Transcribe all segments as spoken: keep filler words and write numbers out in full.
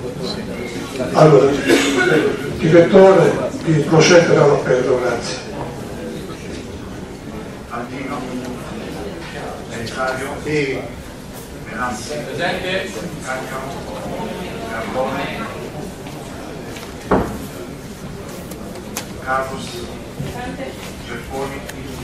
Allora, direttore, di procedere all'appello, grazie. Aldino, Belisario, sì. Benassi, presente, Caccamo, Carbone, Carlos, Cerponi,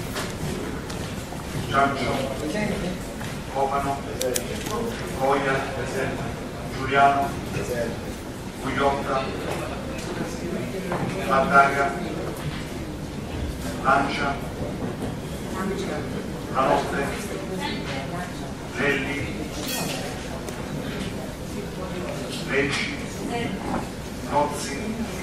Giancio, Copano, Coia, Giuliano, Gugliotta, Bardaga, Lancia, Lanotte, Lelli, Lecci, Nozzi,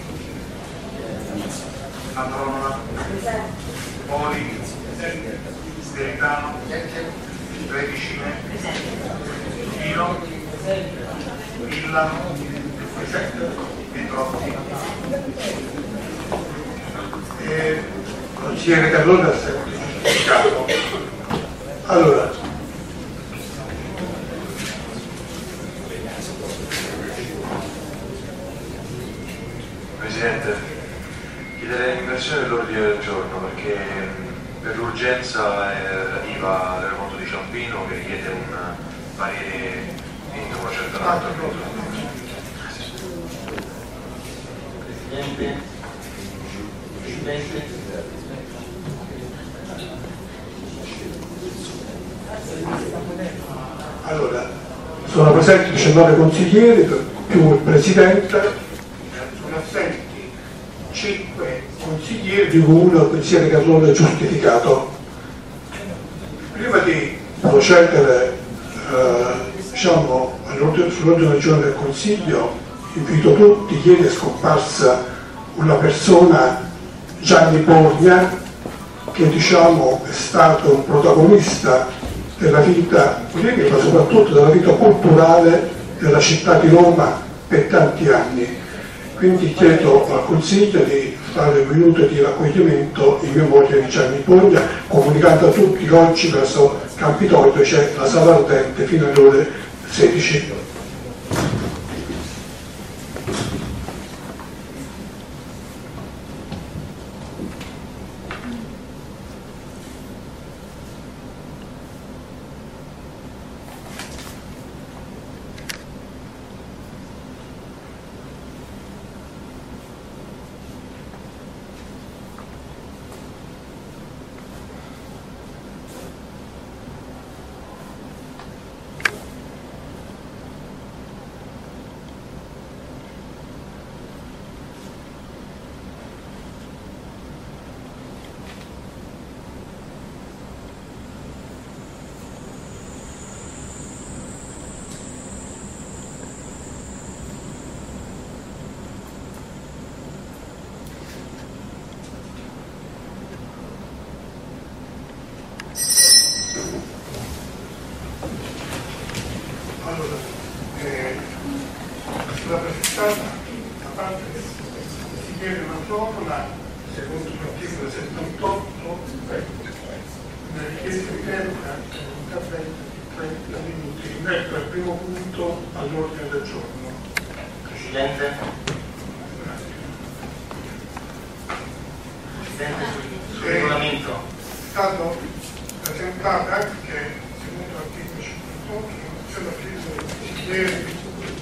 Andronola, Poli, Steritano, Tredicine, Pino, Villa, Pitrotti. E consigliere Carlone Capo. Allora, Presidente, chiederei l'inversione dell'ordine del giorno perché per l'urgenza è relativa all'aeroporto di Ciampino che richiede un parere entro una certa data. Presidente, Presidente. allora, sono presenti diciannove consiglieri più il Presidente, sono assenti cinque consiglieri di cui uno consigliere Carlone giustificato. Prima di procedere eh, diciamo, sull'ordine del giorno del Consiglio, invito tutti, ieri è scomparsa una persona, Gianni Pogna, che diciamo è stato un protagonista della vita politica, ma soprattutto della vita culturale della città di Roma per tanti anni. Quindi chiedo al Consiglio di fare un minuto di raccoglimento in memoria di Gianni Pogna, comunicando a tutti che oggi verso Campidoglio c'è la sala ardente fino alle ore sedici. Allora, eh, la presentata da parte che si chiede una proroga secondo l'articolo settantotto, una richiesta di deroga per un intervento di trenta minuti in merito al primo punto all'ordine del giorno. Presidente. Presidente, sul, sul regolamento. È stato presentata anche secondo l'articolo cinquantotto l'articolo ieri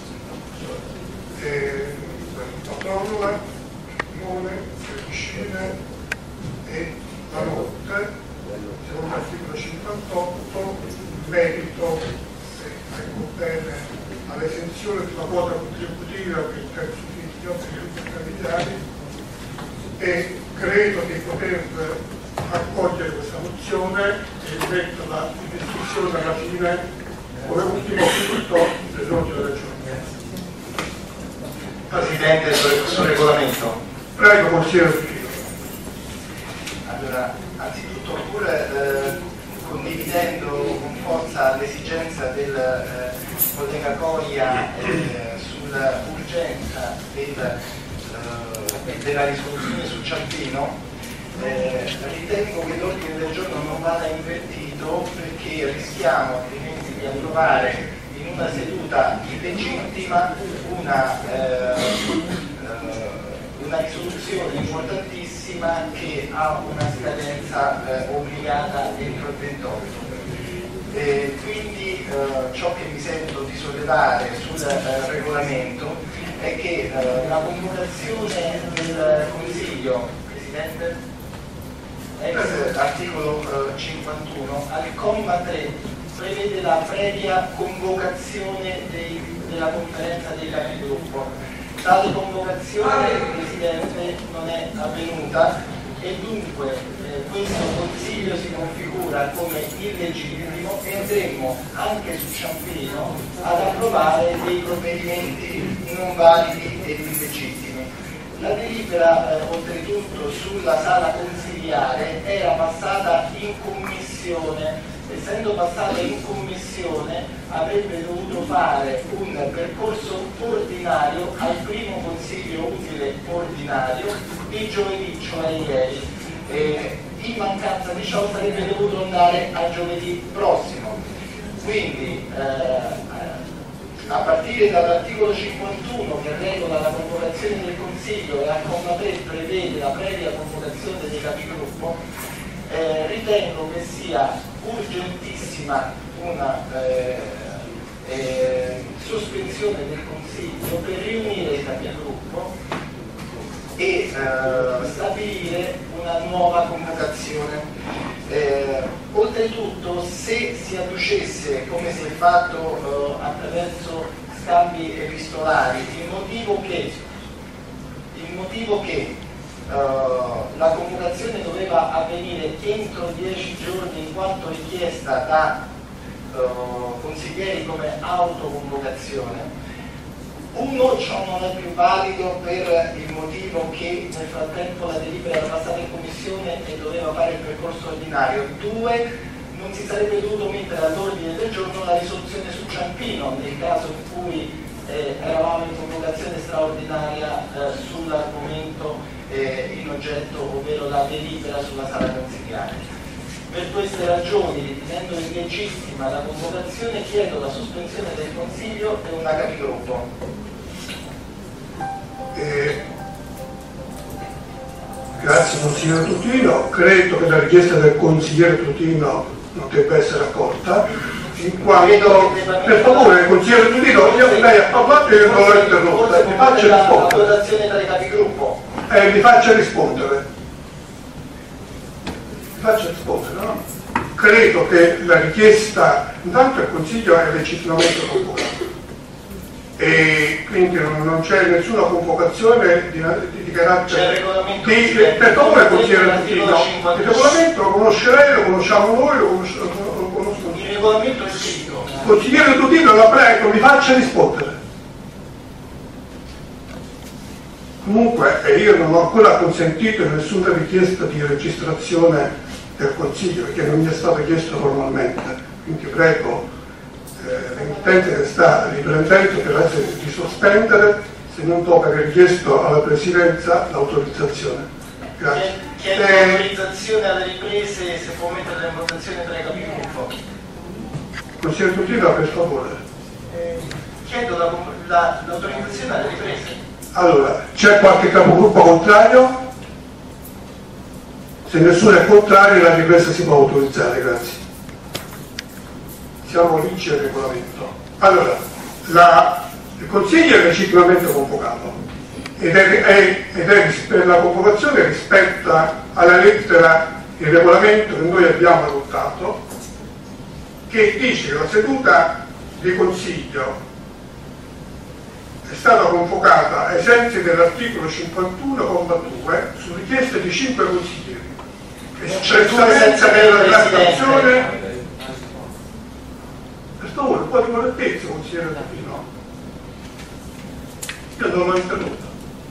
eh, la proroga, Simone, Tredicine e la notte, secondo l'articolo cinquantotto, in merito, se ecco bene, all'esenzione della quota contributiva per il terzo figlio per i gruppi familiari, e credo di poter accogliere questa mozione e metterla in discussione alla fine come ultimo punto dell'ordine del giorno. Presidente, sul, sul regolamento. Prego, consigliere Filo. Allora, anzitutto, pur eh, condividendo con forza l'esigenza del eh, collega Coia eh, sull'urgenza del, eh, della risoluzione su Ciampino, eh, ritengo che l'ordine del giorno non vada invertito perché rischiamo altrimenti di approvare in una seduta illegittima, una, eh, una risoluzione importantissima che ha una scadenza eh, obbligata entro il ventotto. E quindi eh, ciò che mi sento di sollevare sul eh, regolamento è che eh, la convocazione del Consiglio, Presidente, ex articolo eh, cinquantuno, al comma tre prevede la previa convocazione dei, della conferenza dei capigruppo. Tale convocazione, Presidente, non è avvenuta e dunque eh, questo Consiglio si configura come illegittimo e andremo anche su Ciampino ad approvare dei provvedimenti non validi e illegittimi. La delibera eh, oltretutto sulla sala consiliare era passata in commissione. Essendo passata in commissione avrebbe dovuto fare un percorso ordinario al primo consiglio utile ordinario di giovedì, cioè ieri. E in mancanza di ciò sarebbe dovuto andare a giovedì prossimo. Quindi eh, a partire dall'articolo cinquantuno che regola la convocazione del Consiglio e al comma tre prevede la previa convocazione dei capigruppo, eh, ritengo che sia urgentissima una eh, eh, sospensione del Consiglio per riunire i capigruppo e eh, stabilire una nuova convocazione. Eh, oltretutto, se si adducesse, come si è fatto eh, attraverso scambi epistolari, il motivo che, il motivo che Uh, la convocazione doveva avvenire entro dieci giorni in quanto richiesta da uh, consiglieri come autoconvocazione. Uno, ciò non è più valido per il motivo che nel frattempo la delibera era passata in commissione e doveva fare il percorso ordinario. Due, non si sarebbe dovuto mettere all'ordine del giorno la risoluzione su Ciampino nel caso in cui eh, eravamo in convocazione straordinaria eh, sull'argomento Eh, in oggetto, ovvero la delibera sulla sala consiliare. Per queste ragioni, ritenendo illegittima la convocazione, chiedo la sospensione del Consiglio e una capigruppo. Eh, grazie consigliere Tutino, credo che la richiesta del consigliere Tutino non debba essere accolta, in quanto, per favore consigliere Tutino, lei ha parlato e io non l'ho interrotta, mi faccia rispondere. La votazione tra i capigruppo. Eh, mi faccia rispondere. Mi faccia rispondere, no? Credo che la richiesta, intanto il Consiglio è legittimamente convocato e quindi non, non c'è nessuna convocazione di, di, di carattere. Di, per favore, consigliere Tutino, il regolamento lo conosce lei, lo conosciamo noi, lo conosco. Lo conosco. Il regolamento è scritto. Consigliere Tutino, la prego, mi faccia rispondere. Comunque eh, io non ho ancora consentito nessuna richiesta di registrazione del Consiglio perché non mi è stato chiesto formalmente, quindi prego eh, l'emittente che sta riprendendo per essere di sospendere se non dopo aver chiesto alla Presidenza l'autorizzazione. Grazie. Chiedo eh, l'autorizzazione alle riprese, se può mettere in votazione tra i capigruppo. Consigliere Tutino, per favore. Eh, chiedo la, la, l'autorizzazione alle riprese. Allora, c'è qualche capogruppo contrario? Se nessuno è contrario la ripresa si può autorizzare, grazie. Siamo lì, c'è il regolamento. Allora, la, il Consiglio è legittimamente convocato ed è, è, ed è per la convocazione rispetta alla lettera il regolamento che noi abbiamo adottato che dice che la seduta di Consiglio è stata convocata ai sensi dell'articolo cinquantuno comma due su richiesta di cinque consiglieri, espressamente per la trattazione. Per favore, un po' di correttezza, consigliere Tutino. Io non l'ho interrotto.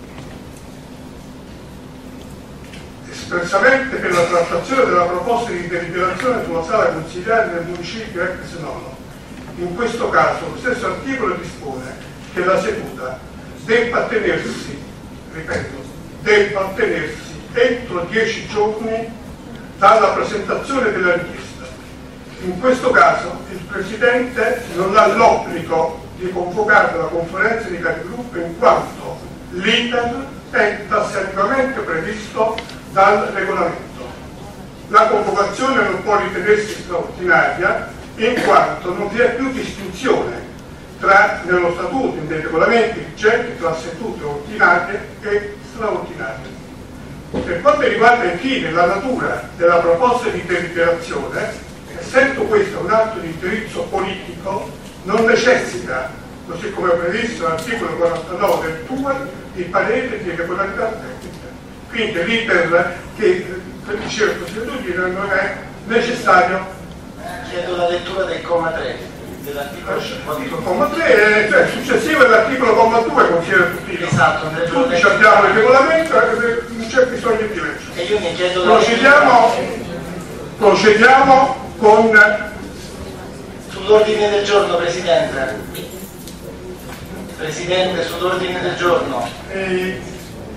Espressamente per la trattazione della proposta di deliberazione sulla sala consiliare del municipio ex nono. In questo caso lo stesso articolo dispone che la seduta debba tenersi, ripeto, debba tenersi entro dieci giorni dalla presentazione della richiesta In questo caso il Presidente non ha l'obbligo di convocare la conferenza di capigruppo in quanto l'iter è tassativamente previsto dal regolamento. La convocazione non può ritenersi straordinaria in quanto non vi è più distinzione tra, nello statuto e nei regolamenti vigenti, tra sedute ordinarie e straordinarie. Per quanto riguarda infine la natura della proposta di deliberazione, essendo questo un atto di indirizzo politico, non necessita, così come previsto nell'articolo quarantanove del T U E, di parere di regolarità tecnica. Quindi l'iter che per diceva il Consiglio non è necessario. Chiedo la lettura del comma tre dell'articolo cinquantotto. Il comma tre, cioè successivo all'articolo comma due, consigliere Tutino. Esatto, tutti abbiamo il regolamento e non c'è bisogno di legge. E io mi chiedo la procediamo, procediamo con sull'ordine del giorno, Presidente. Presidente, sull'ordine del giorno. Eh,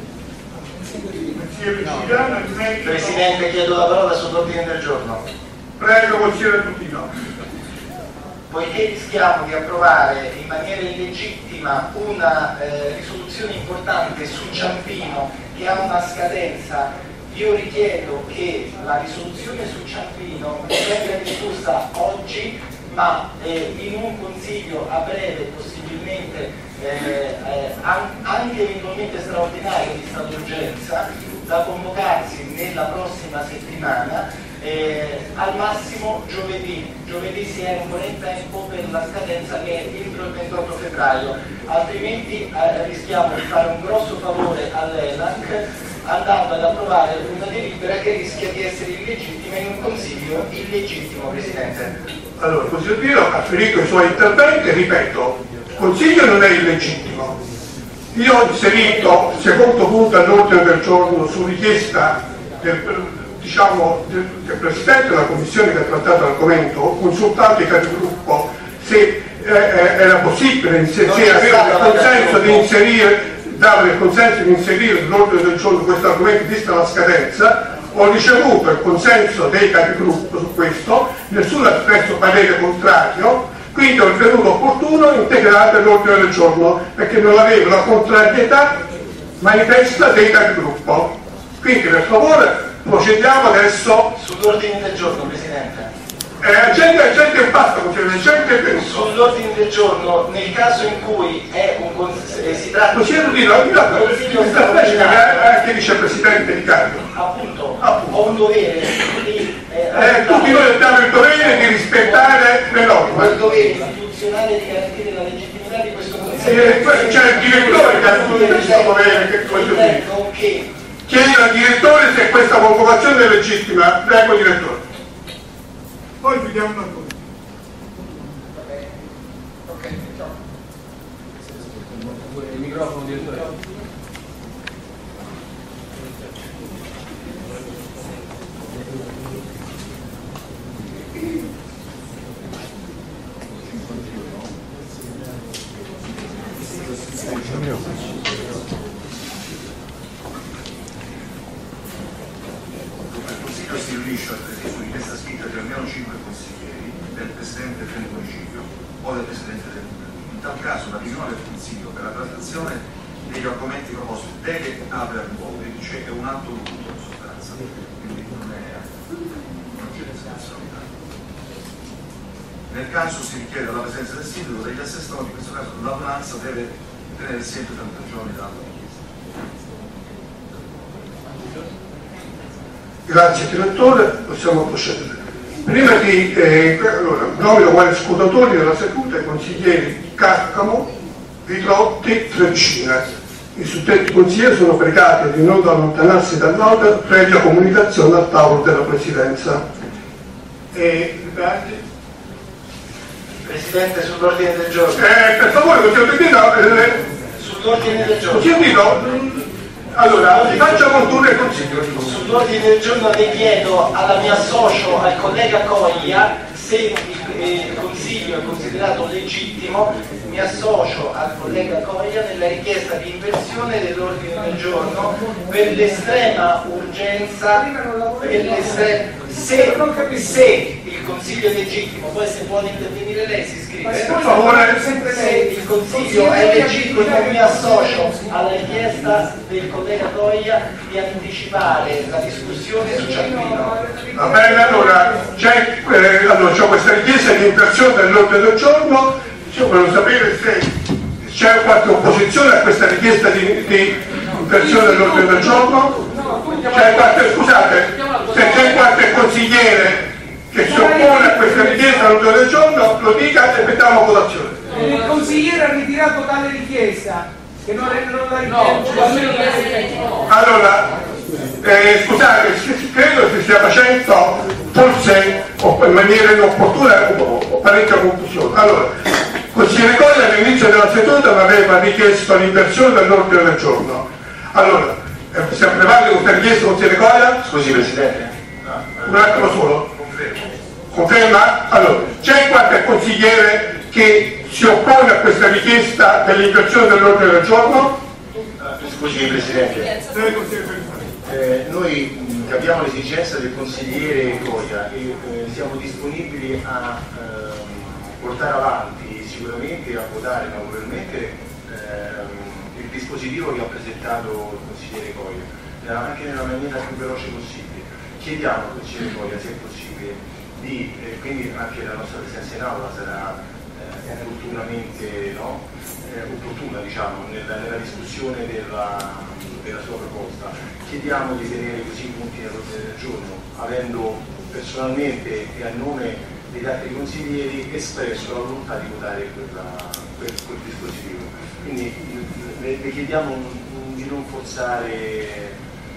Presidente, chiedo la parola sull'ordine del giorno. Prego, consigliere Tutino. Poiché rischiamo di approvare in maniera illegittima una eh, risoluzione importante su Ciampino che ha una scadenza, io richiedo che la risoluzione su Ciampino venga discussa oggi, ma eh, in un consiglio a breve, possibilmente eh, eh, anche eventualmente straordinario di stato d'urgenza, da convocarsi nella prossima settimana, eh, al massimo giovedì. Giovedì si è un po' in tempo per la scadenza che è entro il ventotto febbraio, altrimenti eh, rischiamo di fare un grosso favore all'E L A C andando ad approvare una delibera che rischia di essere illegittima in un consiglio illegittimo, Presidente. Allora, il Consiglio Tutino ha ferito i suoi interventi, ripeto, il Consiglio non è illegittimo. Io ho inserito il secondo punto all'ordine del giorno su richiesta del, diciamo, del, del Presidente della Commissione che ha trattato l'argomento, ho consultato i capigruppo se eh, era possibile, se, se aveva il consenso di inserire, dare il consenso di inserire nell'ordine del giorno questo argomento vista la scadenza. Ho ricevuto il consenso dei capigruppo su questo, nessuno ha espresso parere contrario. Quindi ho ritenuto opportuno integrare l'ordine del giorno perché non avevo la contrarietà manifesta dei capigruppo. Quindi per favore procediamo adesso sull'ordine del giorno, Presidente. Eh, gente, gente basta, gente sull'ordine del giorno, nel caso in cui è un cons- eh, si tratta così è di anche vicepresidente di carico. Appunto, appunto, ho un dovere di eh, eh, tutti noi abbiamo il dovere di rispettare le norme. Ho il dovere istituzionale di garantire la legittimità di questo consiglio. Eh, c'è il direttore che ha tutto questo dovere, che voglio dire. Che... Chiedo al direttore se questa convocazione è legittima. Prego, direttore. Poi vediamo una cosa. Ok, ciao. Il microfono, direttore. Si riunisce su richiesta scritta di almeno cinque consiglieri, del Presidente del Municipio o del Presidente del Municipio. In tal caso la riunione del Consiglio per la trattazione degli argomenti proposti deve avere un voto, cioè è un atto dovuto in sostanza, quindi non è non c'è discrezionalità. Nel caso si richiede la presenza del sindaco degli assessori, in questo caso l'adunanza deve tenere sempre trenta giorni dalla richiesta. Grazie direttore, possiamo procedere. Prima di eh, allora, nomino quali scrutatori della seduta i consiglieri Carcamo, Ritrotti, Treccina. I suddetti consiglieri sono pregati di non allontanarsi dall'aula previa comunicazione al tavolo della Presidenza. E, Presidente, sull'ordine del giorno. Eh, per favore, consigliere Tutino, eh, sull'ordine del giorno. consigliere Tutino, allora, faccia condurre il consiglio. Sull'ordine del giorno le chiedo alla mia socio, al collega Coglia, se il, il consiglio è considerato legittimo, mi associo al collega Coglia nella richiesta di inversione dell'ordine del giorno per l'estrema urgenza, per l'estre- se, se il il Consiglio è legittimo, poi se vuole intervenire lei si scrive. Per favore, Se il Consiglio è legittimo, non mi associo alla richiesta del collega Toia di anticipare la discussione su Ciampino. Va bene, allora c'è eh, allora, questa richiesta di inversione dell'ordine del giorno. Io voglio sapere se c'è qualche opposizione a questa richiesta di, di inversione dell'ordine del giorno. C'è qualche, scusate, se c'è qualche consigliere che si oppone a questa richiesta all'ordine del giorno, lo dica e mettiamo a votazione. Il consigliere ha ritirato tale richiesta, che non, è, non la richiesto. Allora, eh, scusate, credo si stia facendo forse in maniera inopportuna o parecchia confusione. Allora, consigliere Coia all'inizio della seduta mi aveva richiesto l'inversione dell'ordine del giorno. Allora, eh, sempre vale questa richiesta, consigliere Coia? Scusi Presidente. Un attimo solo. Conferma? Allora, c'è qualche consigliere che si oppone a questa richiesta dell'inversione dell'ordine del giorno? Scusi Presidente. Eh, noi mh, capiamo l'esigenza del consigliere Coia e eh, siamo disponibili a ehm, portare avanti sicuramente, a votare favorevolmente ehm, il dispositivo che ha presentato il consigliere Coia, anche nella maniera più veloce possibile. Chiediamo al consigliere Coia, se è possibile, di, eh, quindi anche la nostra presenza in aula sarà eh, opportunamente no? eh, opportuna diciamo, nella, nella discussione della, della sua proposta. Chiediamo di tenere così i punti nell'ordine del giorno, avendo personalmente e a nome degli altri consiglieri espresso la volontà di votare quella, quel, quel dispositivo. Quindi le, le chiediamo di non forzare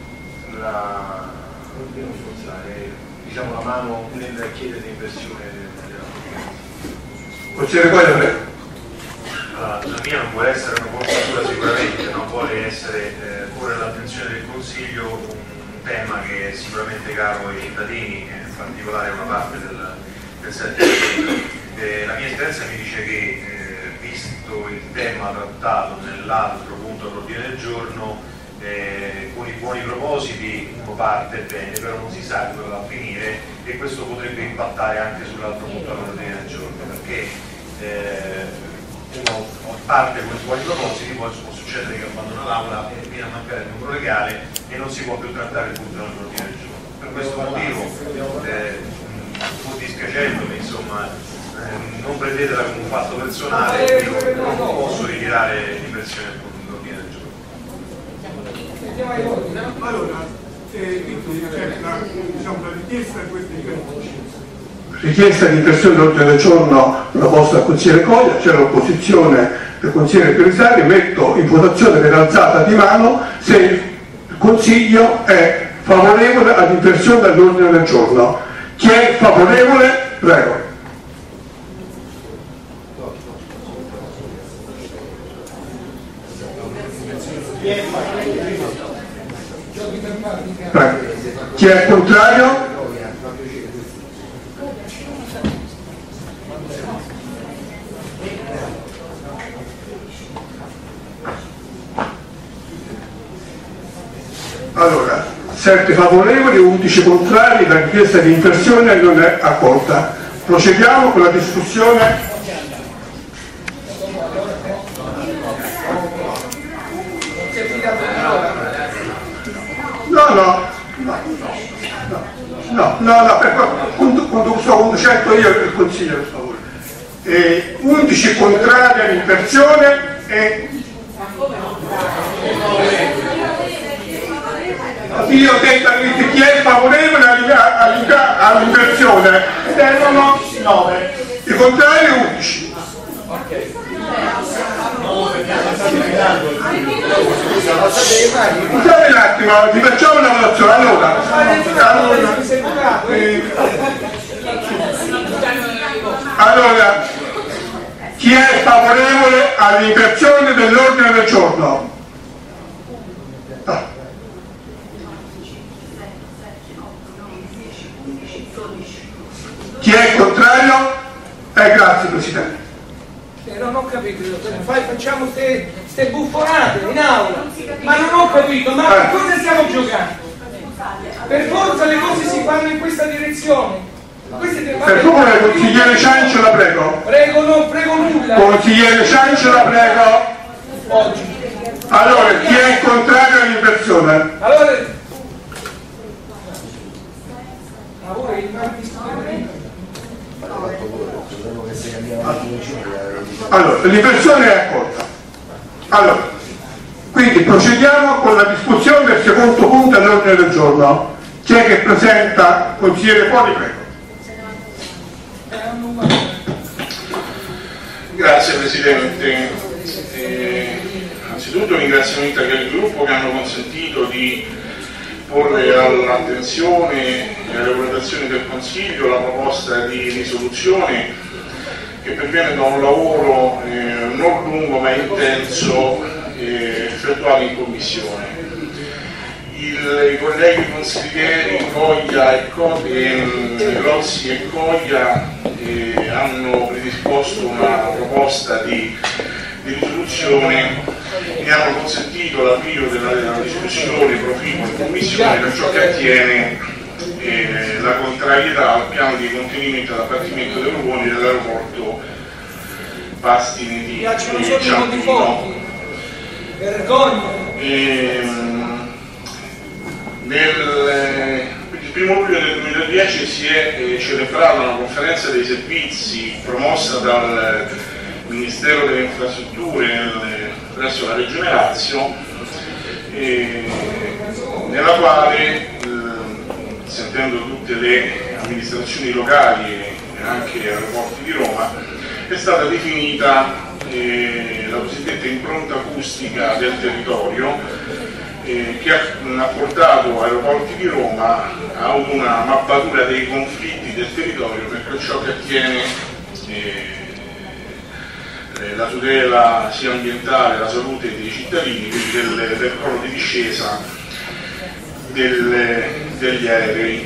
la, di non forzare, diciamo, la mano nel chiedere l'inversione della proposta. Consigliere Coia, la mia non vuole essere una forzatura sicuramente, non vuole essere eh, porre all'attenzione del Consiglio un tema che è sicuramente caro ai cittadini, e in particolare una parte del, del settore. Eh, la mia esperienza mi dice che eh, visto il tema trattato nell'altro punto all'ordine del giorno, eh, con i buoni propositi uno parte bene, però non si sa dove va a finire, e questo potrebbe impattare anche sull'altro punto all'ordine del giorno, perché eh, uno parte con i buoni propositi, poi può succedere che abbandona l'aula e viene a mancare il numero legale e non si può più trattare il punto all'ordine del giorno. Per questo motivo, eh, pur dispiacendomi, insomma, eh, non prendetela come un fatto personale, io non posso ritirare l'inversione dell'ordine del giorno. allora, eh, c'è la, diciamo, la richiesta di questa inversione. Richiesta di inversione dell'ordine del giorno proposta dal consigliere Coia, c'è l'opposizione del consigliere Pirisari, metto in votazione per alzata di mano se il Consiglio è favorevole all'inversione dell'ordine del giorno. Chi è favorevole? Prego. Prego. Chi è contrario? Allora, sette favorevoli, undici contrari, la richiesta di inversione non è accolta. Procediamo con la discussione. No, no, no, no, no, no, per quando sto conducendo io il Consiglio, per favore. Eh, undici contrari all'inversione e... Io ho detto chi è favorevole all'inversione ed erano nove, i contrari undici. Scusate un attimo, vi facciamo una votazione. Allora, allora, eh, allora chi è favorevole all'inversione dell'ordine del giorno? Ah. Chi è contrario? Eh, grazie Presidente. Eh, non ho capito, fai, facciamo queste buffonate in aula, ma non ho capito, ma per cosa stiamo giocando? Per forza le cose si fanno in questa direzione. Per favore, consigliere Ciancio, la prego. Prego, non prego nulla. Consigliere Ciancio, la prego. Oggi. Allora, chi è contrario all'inversione? Allora, lavora il marchio. Allora, l'inversione è accolta. Allora, quindi procediamo con la discussione del secondo punto all'ordine del giorno. Chi è che presenta? Consigliere Poli, prego. Grazie Presidente. Eh, anzitutto ringraziamento al gruppo che hanno consentito di porre all'attenzione e alle valutazioni del Consiglio la proposta di risoluzione che perviene da un lavoro eh, non lungo ma intenso eh, effettuato in Commissione. Il, I colleghi consiglieri Coglia e Co, eh, Rossi e Coglia eh, hanno predisposto una proposta di, di risoluzione e hanno consentito l'avvio della, della discussione proficua in Commissione per ciò che attiene eh, la contrarietà al piano di contenimento ed abbattimento dei ruoli dell'aeroporto Pastine di Ciampino. Vergogna! Nel il primo luglio del duemiladieci si è eh, celebrata una conferenza dei servizi promossa dal Ministero delle Infrastrutture nel, presso la Regione Lazio, eh, nella quale, eh, sentendo tutte le amministrazioni locali e anche aeroporti di Roma, è stata definita eh, la cosiddetta impronta acustica del territorio, Eh, che ha, ha portato Aeroporti di Roma a una mappatura dei conflitti del territorio per ciò che attiene eh, la tutela sia ambientale, la salute dei cittadini, quindi del, del crollo di discesa del, degli aerei.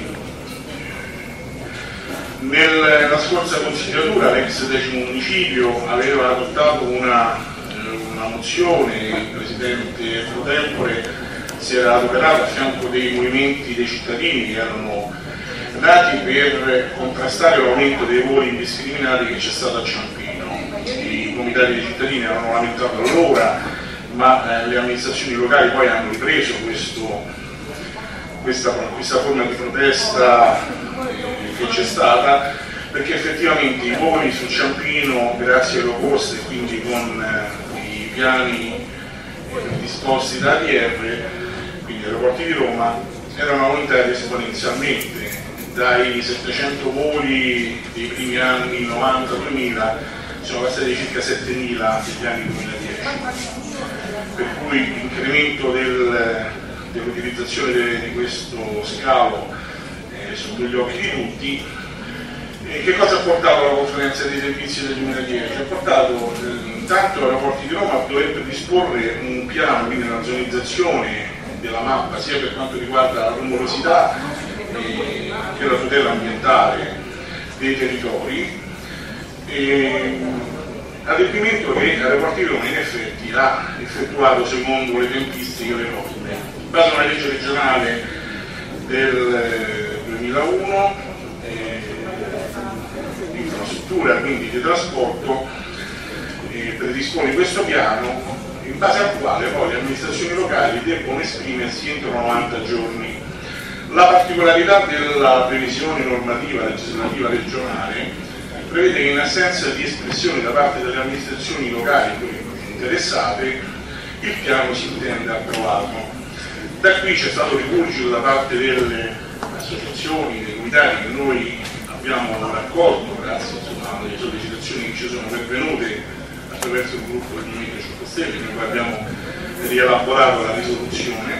Nella scorsa consigliatura l'ex decimo municipio aveva adottato una, una mozione, il presidente pro tempore si era adoperato a fianco dei movimenti dei cittadini che erano nati per contrastare l'aumento dei voli indiscriminati che c'è stato a Ciampino. I comitati dei cittadini avevano lamentato allora, ma eh, le amministrazioni locali poi hanno ripreso questo, questa, questa forma di protesta eh, che c'è stata, perché effettivamente i voli su Ciampino, grazie alle poste e quindi con eh, i piani eh, disposti da A D R, quindi Aeroporti di Roma, erano aumentati esponenzialmente. Dai settecento voli dei primi anni novanta duemila sono passati circa settemila negli anni duemiladieci, per cui l'incremento del, dell'utilizzazione de, di questo scalo eh, sotto gli occhi di tutti. E che cosa ha portato alla conferenza dei servizi del duemiladieci? Ha portato eh, intanto Aeroporti di Roma a dover predisporre un piano, quindi una zonizzazione della mappa sia per quanto riguarda la rumorosità eh, che la tutela ambientale dei territori, e, adempimento che Aeroporti di Roma in effetti ha effettuato secondo le tempistiche le norme. In base a una legge regionale del duemilauno eh, di infrastruttura, quindi di trasporto, eh, predispone questo piano in base al quale poi le amministrazioni locali debbono esprimersi entro novanta giorni. La particolarità della previsione normativa legislativa regionale prevede che in assenza di espressione da parte delle amministrazioni locali interessate il piano si intende approvato. Da qui c'è stato rifugio da parte delle associazioni, dei comitati che noi abbiamo raccolto grazie insomma, alle sollecitazioni che ci sono pervenute attraverso il gruppo del Movimento cinque Stelle, che poi abbiamo rielaborato la risoluzione,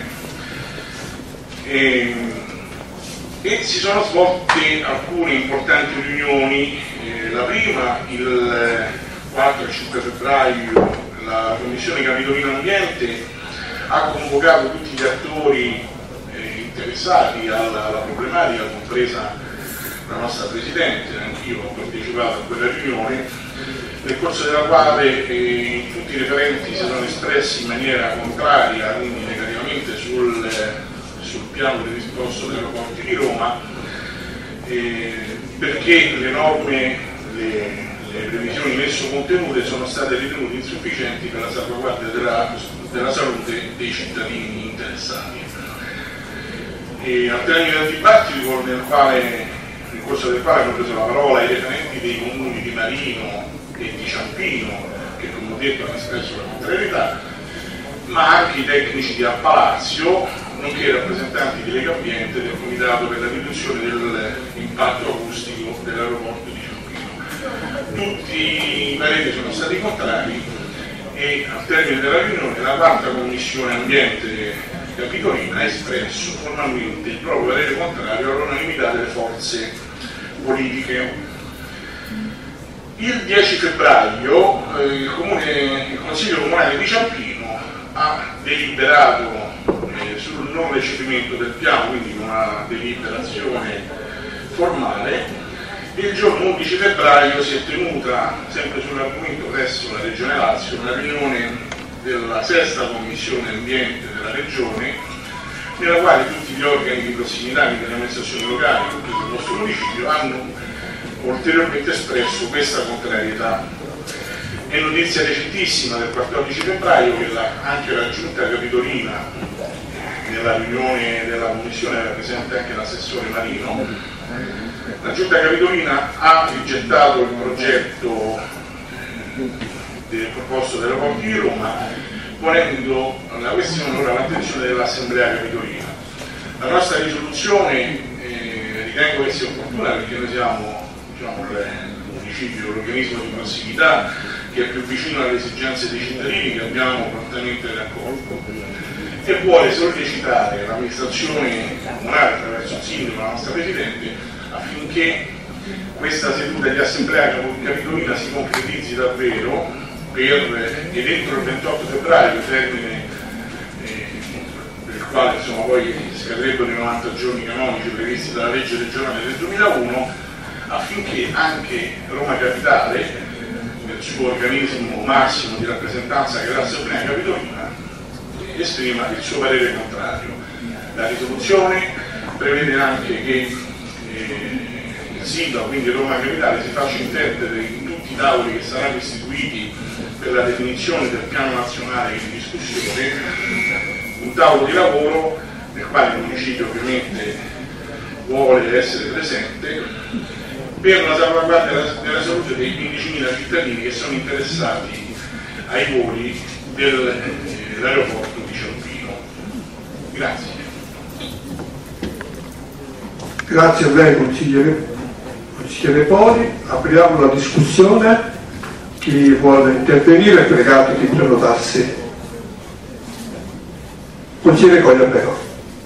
e, e si sono svolte alcune importanti riunioni. Eh, la prima, il quattro e cinque febbraio, la Commissione Capitolino Ambiente ha convocato tutti gli attori eh, interessati alla, alla problematica, compresa la nostra Presidente, anch'io ho partecipato a quella riunione, nel corso della quale eh, tutti i referenti si sono espressi in maniera contraria, quindi negativamente, sul, eh, sul piano predisposto dell'Aeroporti di Roma, eh, perché le norme, le, le previsioni in esso contenute sono state ritenute insufficienti per la salvaguardia della, della salute dei cittadini interessati. E al termine del dibattito, nel quale, nel corso del quale hanno preso la parola i referenti dei comuni di Marino e di Ciampino, che come ho detto hanno espresso la contrarietà, ma anche i tecnici di Appalazio, nonché i rappresentanti di Legambiente del Comitato per la riduzione dell'impatto acustico dell'aeroporto di Ciampino. Tutti i pareri sono stati contrari e al termine della riunione la quarta Commissione Ambiente Capitolina ha espresso formalmente il proprio parere contrario all'unanimità delle forze politiche. Il dieci febbraio eh, il, comune, il Consiglio Comunale di Ciampino ha deliberato eh, sul non recepimento del piano, quindi una deliberazione formale. Il giorno undici febbraio si è tenuta, sempre sull'argomento presso la Regione Lazio, una riunione della sesta Commissione Ambiente della Regione, nella quale tutti gli organi di prossimità delle amministrazioni locali, compreso il nostro municipio, hanno ulteriormente espresso questa contrarietà. È notizia recentissima del quattordici febbraio che la, anche la Giunta Capitolina, nella riunione della Commissione era presente anche l'assessore Marino, la Giunta Capitolina ha rigettato il progetto del proposto dell'aeroporto di Roma, ponendo la questione ora all'attenzione dell'Assemblea Capitolina. La nostra risoluzione eh, ritengo che sia opportuna perché noi siamo, diciamo, il municipio, l'organismo di prossimità che è più vicino alle esigenze dei cittadini, che abbiamo prontamente raccolto, e vuole sollecitare l'amministrazione comunale attraverso il sindaco, la nostra Presidente, affinché questa seduta di Assemblea Capitolina si concretizzi davvero per, e dentro il ventotto febbraio, termine eh, per il quale insomma, poi scadrebbero i novanta giorni canonici previsti dalla legge regionale del duemilauno, affinché anche Roma Capitale, nel suo organismo massimo di rappresentanza che è l'Assemblea Capitolina, esprima il suo parere contrario. La risoluzione prevede anche che eh, il sindaco, quindi Roma Capitale, si faccia interprete in tutti i tavoli che saranno istituiti per la definizione del piano nazionale in discussione, un tavolo di lavoro nel quale il municipio ovviamente vuole essere presente per la salvaguardia della, della salute dei quindicimila cittadini che sono interessati ai voli dell'aeroporto di Ciampino. Grazie. Grazie a lei consigliere, consigliere Poli. Apriamo la discussione. Chi vuole intervenire è pregato di prenotarsi. Consigliere Coglia, prego.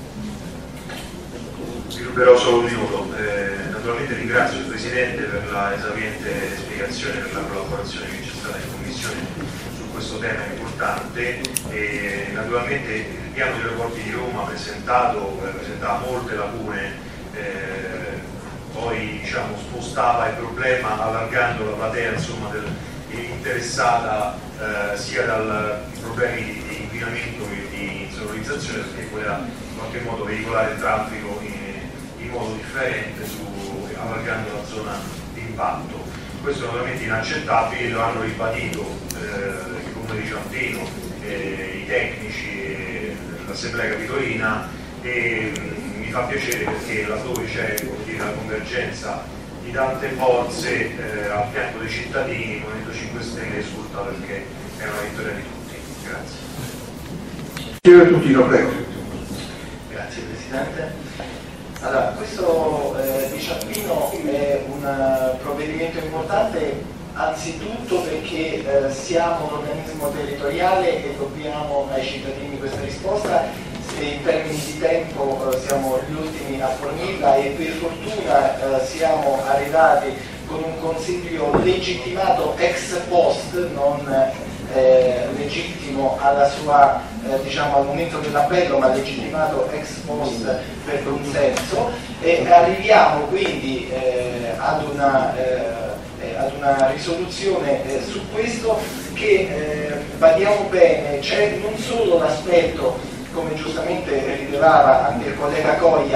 Vi ruberò solo un minuto. Eh, naturalmente ringrazio il Presidente per la esauriente spiegazione, per la collaborazione che c'è stata in Commissione su questo tema importante. E naturalmente il piano degli aeroporti di Roma presentato eh, presentava molte lacune, eh, poi diciamo, spostava il problema allargando la platea insomma, del, interessata eh, sia dal problemi di, di inquinamento che di insonorizzazione, perché voleva in qualche modo veicolare il traffico in, in modo differente su, allargando la zona di impatto. Questo è naturalmente inaccettabile, lo hanno ribadito eh, il Comune di Ciampino, eh, i tecnici e l'Assemblea Capitolina, e mh, mi fa piacere perché laddove c'è la convergenza di tante forze eh, al fianco dei cittadini, il Movimento cinque Stelle risulta perché è una vittoria di tutti. Grazie. Signor Tutino, prego. Grazie Presidente. Allora, questo eh, di Ciampino è un uh, provvedimento importante anzitutto perché eh, siamo un organismo territoriale e dobbiamo ai cittadini questa risposta. In termini di tempo eh, siamo gli ultimi a fornirla e per fortuna eh, siamo arrivati con un consiglio legittimato ex post, non eh, legittimo alla sua, eh, diciamo, al momento dell'appello, ma legittimato ex post per consenso, e arriviamo quindi eh, ad, una, eh, ad una risoluzione eh, su questo che eh, badiamo bene, c'è non solo l'aspetto, come giustamente rilevava anche il collega Coglia,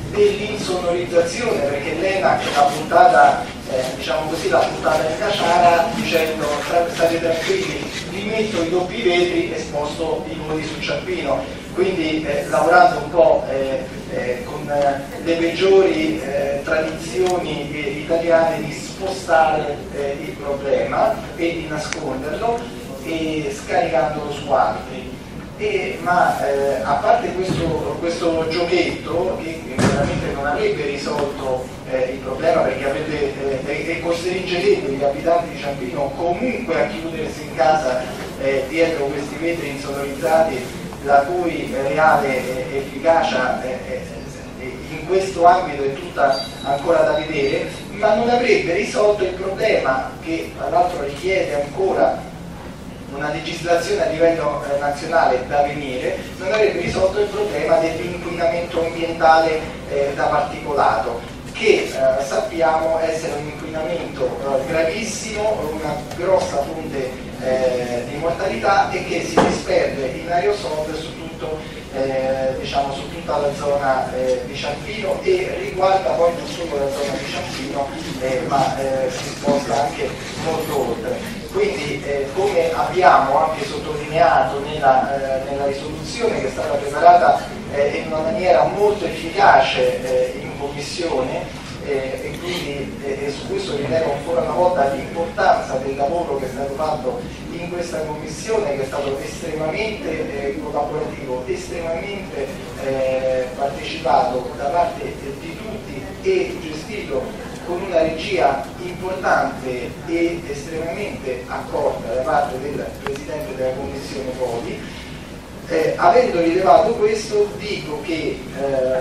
dell'insonorizzazione, perché l'ENAC l'ha puntata, eh, diciamo così, l'ha puntata in caciara dicendo state tranquilli, vi metto i doppi vetri e sposto i voli su Ciampino, quindi eh, lavorando un po' eh, eh, con eh, le peggiori eh, tradizioni eh, italiane di spostare eh, il problema e di nasconderlo e scaricandolo su altri. E, ma eh, a parte questo, questo giochetto che veramente non avrebbe risolto eh, il problema, perché avrebbe, eh, e costringerebbe gli abitanti di Ciampino comunque a chiudersi in casa eh, dietro questi vetri insonorizzati, la cui reale eh, efficacia eh, eh, in questo ambito è tutta ancora da vedere, ma non avrebbe risolto il problema che tra l'altro richiede ancora una legislazione a livello eh, nazionale da venire, non avrebbe risolto il problema dell'inquinamento ambientale eh, da particolato, che eh, sappiamo essere un inquinamento eh, gravissimo, una grossa fonte eh, di mortalità e che si disperde in aerosol su, tutto, eh, diciamo, su tutta la zona eh, di Ciampino e riguarda poi non solo la zona di Ciampino eh, ma eh, si sposta anche molto oltre. Quindi eh, come abbiamo anche sottolineato nella, eh, nella risoluzione che è stata preparata eh, in una maniera molto efficace eh, in commissione eh, e quindi eh, e su questo ritengo ancora una volta l'importanza del lavoro che è stato fatto in questa commissione, che è stato estremamente eh, collaborativo, estremamente eh, partecipato da parte di tutti e gestito con una regia importante e estremamente accorta da parte del Presidente della Commissione Poli. Eh, avendo rilevato questo, dico che eh,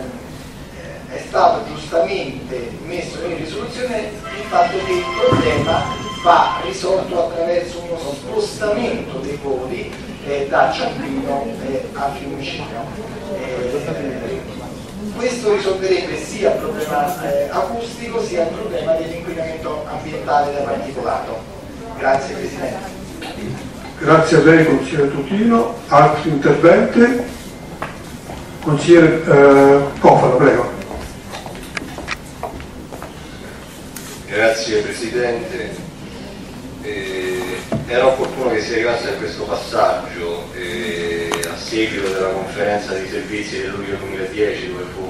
è stato giustamente messo in risoluzione il fatto che il problema va risolto attraverso uno spostamento dei voli eh, da Ciampino eh, a Fiumicino. Eh, Questo risolverebbe sia il problema eh, acustico sia il problema dell'inquinamento ambientale da particolato. Grazie Presidente. Grazie a lei consigliere Tutino. Altri interventi? Consigliere eh, Cofano, prego. Grazie Presidente. Eh, era opportuno che si arrivasse a questo passaggio eh, a seguito della conferenza di servizi del luglio duemiladieci, dove fu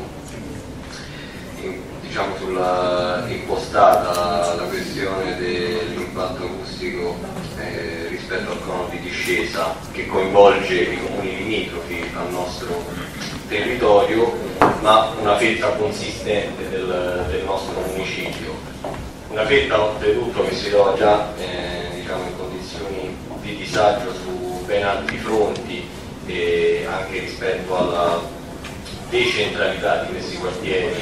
in, diciamo, sulla, impostata la questione dell'impatto acustico eh, rispetto al cono di discesa che coinvolge i comuni limitrofi al nostro territorio, ma una fetta consistente del, del nostro municipio. Una fetta oltretutto che si trova già eh, diciamo, in condizioni di disagio su ben altri fronti e anche rispetto alla decentralità di questi quartieri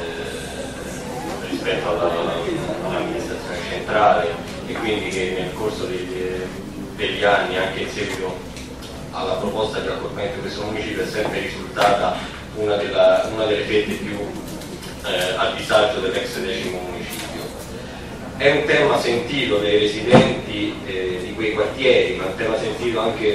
eh, rispetto all'amministrazione centrale, e quindi che nel corso degli, degli anni, anche in seguito alla proposta di accorpamento di questo municipio, è sempre risultata una, della, una delle fette più eh, a disagio dell'ex decimo municipio. È un tema sentito dai residenti eh, di quei quartieri, ma è un tema sentito anche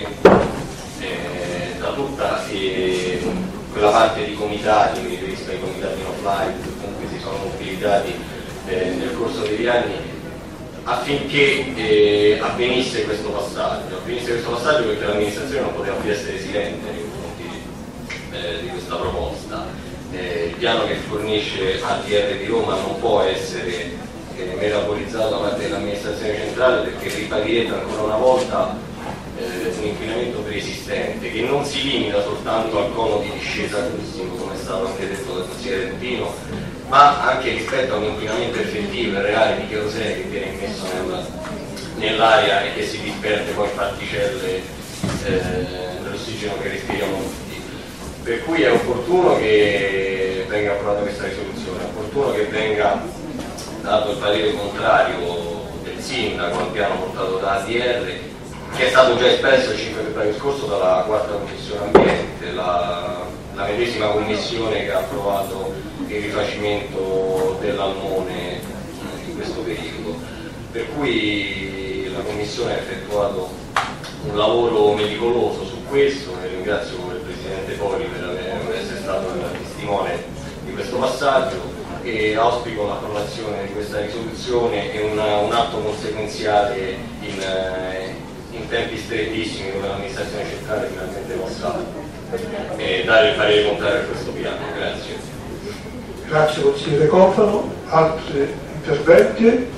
eh, da tutta eh, quella parte di comitati, mi riferisco ai comitati offline, che comunque si sono mobilitati eh, nel corso degli anni affinché eh, avvenisse questo passaggio, avvenisse questo passaggio perché l'amministrazione non poteva più essere silente nei confronti eh, di questa proposta. Eh, il piano che fornisce A D R di Roma non può essere metabolizzato da parte dell'amministrazione centrale, perché riparietta ancora una volta eh, un inquinamento preesistente che non si limita soltanto al cono di discesa acustico, come è stato anche detto dal consigliere Tutino, ma anche rispetto a un inquinamento effettivo e reale di cherosene che viene immesso nel, nell'aria e che si disperde poi in particelle eh, nell'ossigeno che respiriamo tutti. Per cui è opportuno che venga approvata questa risoluzione, è opportuno che venga dato il parere contrario del sindaco al piano portato da A D R, che è stato già espresso il cinque febbraio scorso dalla quarta commissione ambiente, la, la medesima commissione che ha approvato il rifacimento dell'Almone in questo periodo. Per cui la commissione ha effettuato un lavoro meticoloso su questo, e ringrazio il Presidente Poli per, aver, per essere stato il testimone di questo passaggio e auspico l'approvazione di questa risoluzione e una, un atto conseguenziale in, eh, in tempi strettissimi dove l'amministrazione centrale finalmente possa eh, dare il parere contrario a questo piano. Grazie. Grazie consigliere Cofano. Altri interventi?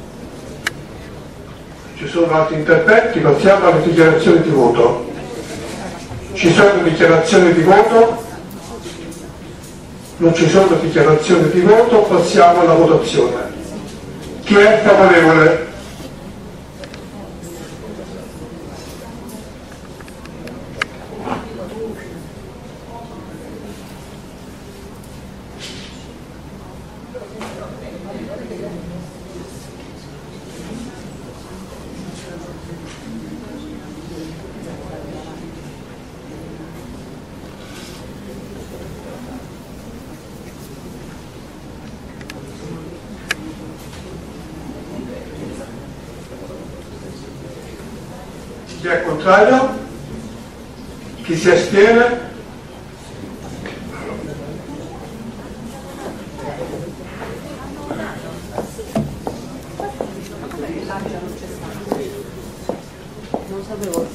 Ci sono altri interventi? Passiamo alle dichiarazioni di voto. Ci sono dichiarazioni di voto? Non ci sono dichiarazioni di voto, passiamo alla votazione. Chi è favorevole? Chi è contrario? Chi si astiene? Non sapevo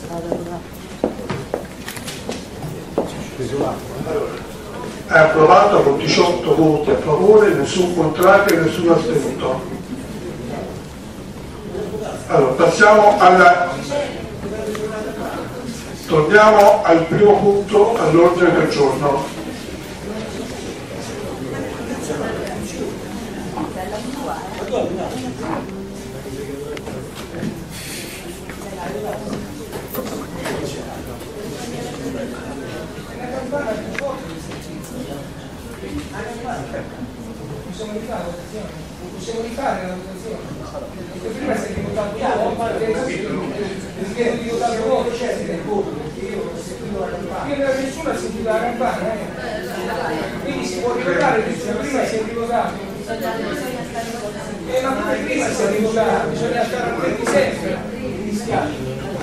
È approvato con diciotto voti a favore, nessun contrario e nessun astenuto. Allora, passiamo alla... Torniamo al primo punto all'ordine del giorno. Possiamo rifare la votazione? Possiamo rifare la votazione? Perché prima si è votato perché devi votare il voto, c'è il voto, perché io ho sentito la campana. Io non nessuno ha sentito la campana, eh? Quindi si può rivotare, prima si è rivotato. Eh, ma pure prima si è rivotato, bisogna stare attenti sempre. Mi dispiace.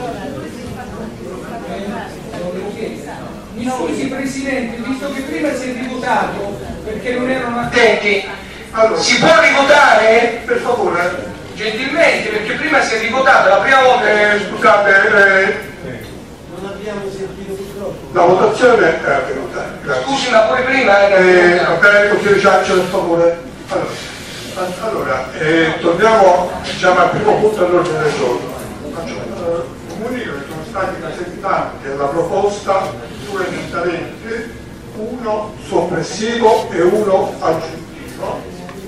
Mi scusi Presidente, visto che prima si è rivotato perché non erano attenti, allora, si può rivotare? Per favore. Gentilmente, perché prima si è rivotato la prima volta. Eh, scusate, eh, non abbiamo sentito purtroppo. la votazione è avvenuta. Grazie. Scusi, ma pure prima Eh, era. ok, consigliere Ciaccio, per favore. Allora, allora eh, torniamo diciamo, al primo punto all'ordine del giorno. Faccio, eh, comunico che sono stati presentati alla proposta due emendamenti, uno soppressivo e uno aggiuntivo.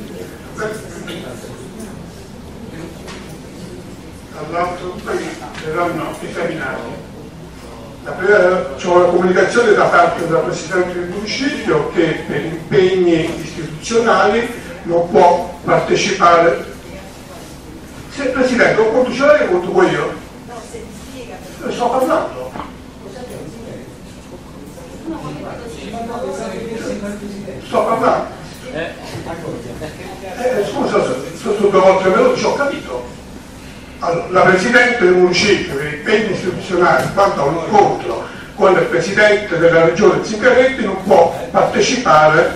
Dall'altro poi verranno esaminati. La prima, c'è una comunicazione da parte della Presidente del Municipio che per impegni istituzionali non può partecipare. Se Presidente, non conduce lei, conduco io. No, se ti spiega. Io sto parlando. Sto parlando. Eh, scusa, sono due volte veloce, ho capito. Allora, la Presidente del Municipio per impegni istituzionali quanto a un incontro con il Presidente della Regione Zingaretti non può partecipare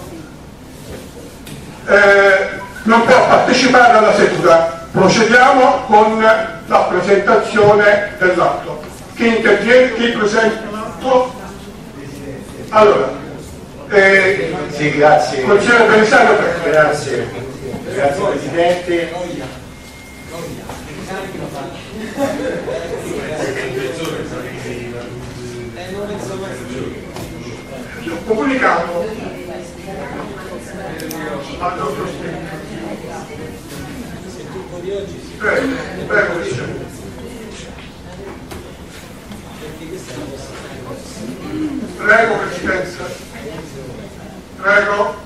eh, non può partecipare alla seduta. Procediamo con la presentazione dell'atto. Chi interviene? Chi presenta l'atto? Allora, eh, sì, grazie. Consigliere Belisario, prego. Grazie, grazie Presidente. Comunicato al nostro Presidente. Prego, prego, dice. Prego, Presidenza. Prego.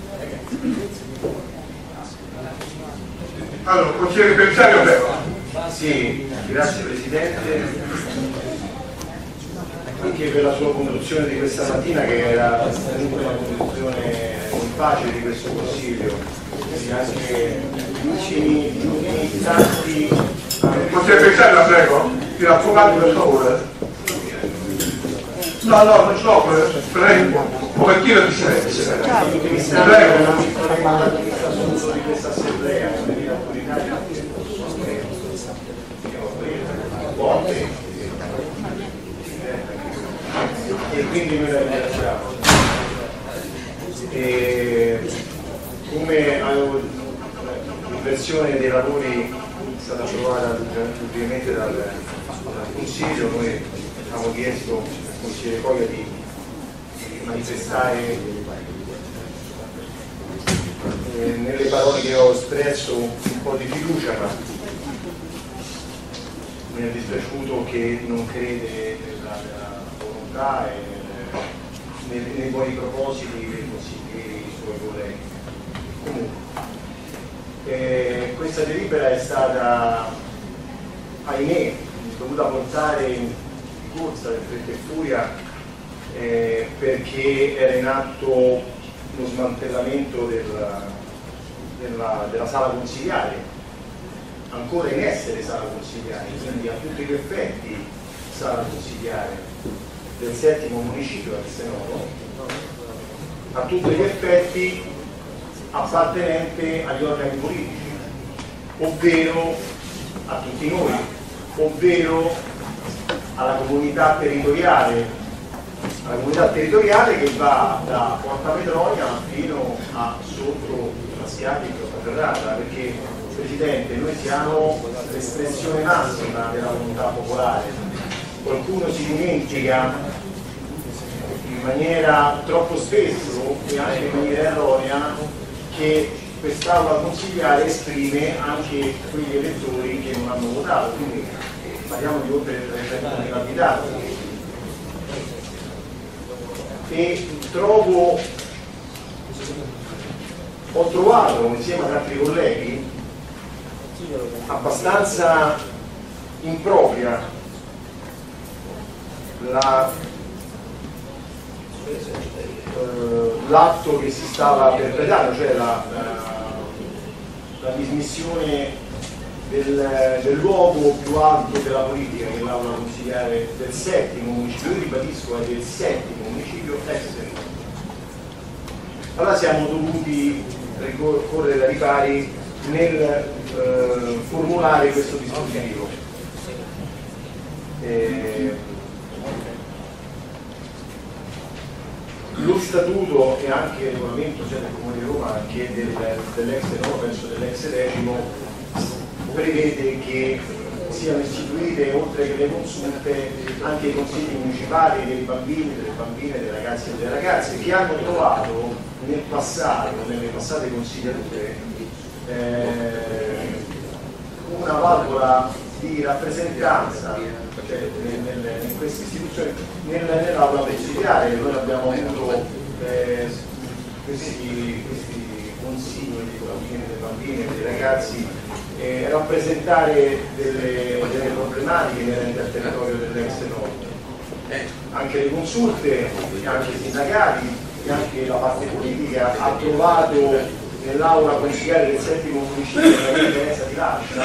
Allora, consigliere Belisario, prego. Sì, grazie Presidente. Anche per la sua conduzione di questa mattina, che era comunque una conduzione in pace di questo Consiglio, quindi anche vicini, giugni, tanti. Consigliere Belisario, prego. Mi raccomando, per favore. No, no, non ce l'ho, prego. pochettino di silenzio. Prego. Non mi sta parlando di statuto di questa assemblea, di autorità volte e quindi noi la ringraziamo. E come l'inversione dei lavori è stata approvata ultimamente dal, dal Consiglio, noi abbiamo chiesto al consigliere Coia di, di manifestare eh, nelle parole che ho espresso un po' di fiducia, ma mi è dispiaciuto che non crede nella, nella volontà e nei, nei, nei buoni propositi dei consiglieri suoi colleghi. Comunque, eh, questa delibera è stata, ahimè, dovuta portare in corsa del fretta e furia eh, perché era in atto lo smantellamento della, della, della sala consigliare, ancora in essere sala consigliare, quindi a tutti gli effetti sala consigliare del settimo municipio del Senoro, a tutti gli effetti appartenente agli organi politici, ovvero a tutti noi, ovvero alla comunità territoriale, alla comunità territoriale che va da Porta Petronia fino a sotto Frascati e Grottaferrata, perché Presidente, noi siamo l'espressione massima della volontà popolare. Qualcuno si dimentica in maniera troppo spesso e anche in maniera erronea che quest'Aula consigliare esprime anche quegli elettori che non hanno votato, quindi parliamo di oltre trecentomila abitanti. E trovo, ho trovato insieme ad altri colleghi abbastanza impropria la, eh, l'atto che si stava perpetrando, cioè la, la, la dismissione del, del luogo più alto della politica, che è l'Aula consigliare del settimo municipio, io ribadisco, è del settimo municipio ex Senoro. Allora siamo dovuti correre ai ripari nel eh, formulare questo dispositivo. Eh, lo statuto e anche il regolamento sia del Comune di Roma che del, dell'ex Senoro, penso dell'ex decimo, prevede che siano istituite, oltre che le consulte, anche i consigli municipali dei bambini, delle bambine, dei ragazzi e delle ragazze che hanno trovato nel passato, nelle passate consigliature, Eh, una valvola di rappresentanza, cioè, nel, nel, in queste istituzioni, nel, nell'aula consigliare. Noi abbiamo avuto eh, questi, questi consigli di bambini, delle bambine, dei ragazzi, eh, rappresentare delle, delle problematiche inerenti al territorio dell'ex Nord. Eh, anche le consulte, anche i sindacati, e anche la parte politica ha trovato nell'aula consigliare del settimo municipio della Teresa di Lascia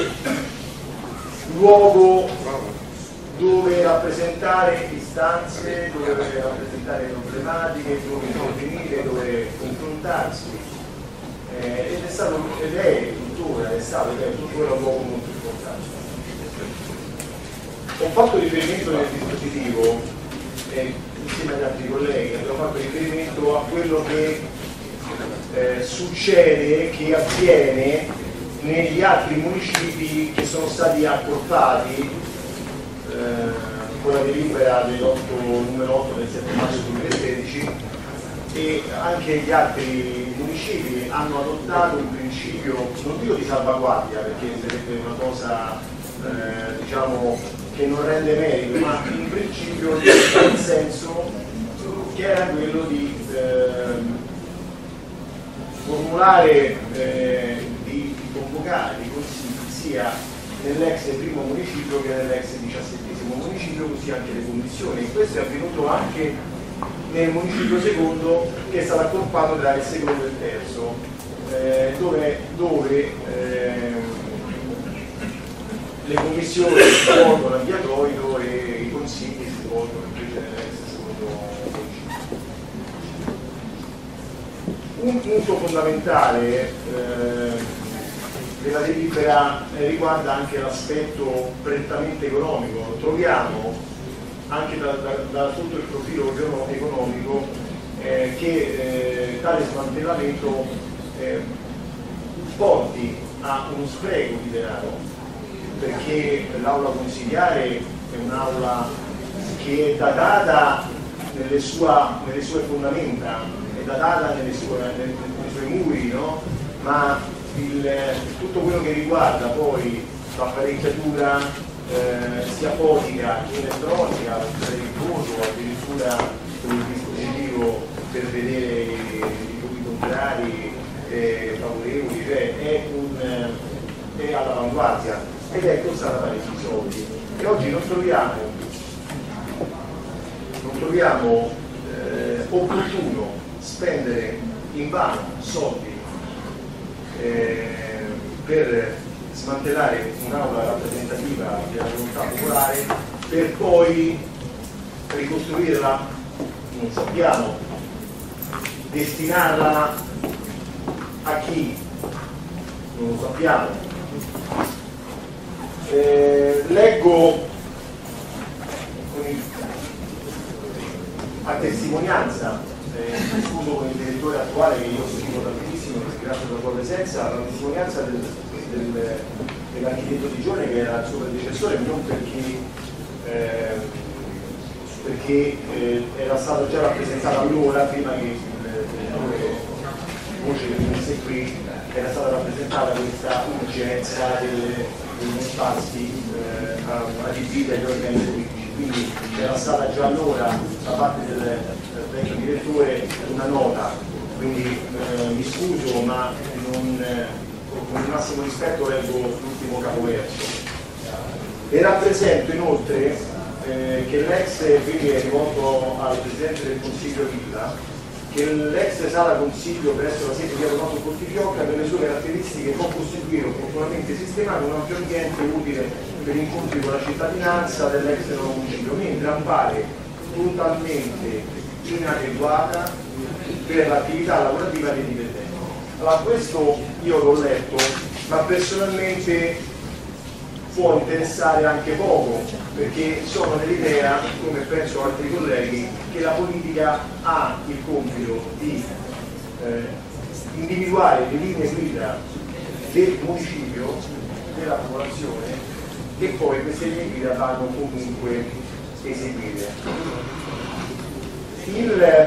luogo dove rappresentare istanze, dove rappresentare problematiche, dove intervenire, dove confrontarsi, eh, ed è stato ed è tuttora, è stato ed è tuttora un luogo molto importante. Ho fatto riferimento nel dispositivo, eh, insieme agli altri colleghi, abbiamo fatto riferimento a quello che Eh, succede, che avviene negli altri municipi che sono stati accorpati eh, con la delibera dell'otto, numero otto del sette maggio duemilatredici, e anche gli altri municipi hanno adottato un principio, non dico di salvaguardia perché sarebbe una cosa eh, diciamo che non rende merito, ma un principio di buon senso che era quello di eh, formulare, eh, di, di convocare i consigli sia nell'ex primo municipio che nell'ex diciassettesimo municipio, così anche le commissioni. E questo è avvenuto anche nel municipio secondo, che è stato accorpato tra il secondo e il terzo, eh, dove, dove eh, le commissioni si svolgono a via Goito e i consigli si svolgono invece nell'ex secondo municipio. Un punto fondamentale eh, della delibera eh, riguarda anche l'aspetto prettamente economico. Troviamo anche da, da, da sotto il profilo economico eh, che eh, tale smantellamento eh, porti a uno spreco di denaro, perché l'aula consiliare è un'aula che è datata nelle, sua, nelle sue fondamenta, è datata nelle sue, nei, nei suoi muri, no? Ma il, tutto quello che riguarda poi l'apparecchiatura eh, sia fotica che elettronica, il voto, addirittura il dispositivo per vedere i voti contrari eh, favorevoli, cioè è, un, è all'avanguardia ed è costata parecchi soldi. E oggi non troviamo, non troviamo eh, opportuno spendere invano soldi eh, per smantellare un'aula rappresentativa della volontà popolare per poi ricostruirla, non sappiamo, destinarla a chi, non lo sappiamo. Eh, leggo a testimonianza, eh, scuso con il direttore attuale che io stimo tantissimo, mi ringrazio per la sua presenza, la testimonianza del, del, dell'architetto Di Giorni che era il suo predecessore, non perché, eh, perché eh, era stato già rappresentato allora, prima che il direttore voce che venisse qui, era stata rappresentata questa urgenza delle, degli spazi eh, adibiti agli organi politici, quindi era stata già allora da parte del, del vecchio direttore una nota, quindi eh, mi scuso ma non, eh, con il massimo rispetto leggo l'ultimo capoverso. E rappresento inoltre eh, che l'ex, quindi è rivolto al Presidente del Consiglio Villa, che l'ex sala consiglio presso la sede di Aeronato Cortifiocca per le sue caratteristiche può costituire opportunamente sistemato un ampio ambiente utile per incontri con la cittadinanza dell'ex nuovo municipio, mentre appare totalmente inadeguata per l'attività lavorativa dei dipendenti. Allora questo io l'ho letto, ma personalmente può interessare anche poco, perché sono dell'idea, come penso altri colleghi, che la politica ha il compito di eh, individuare le linee guida del municipio, della popolazione, e poi queste linee guida vanno comunque eseguite. Il,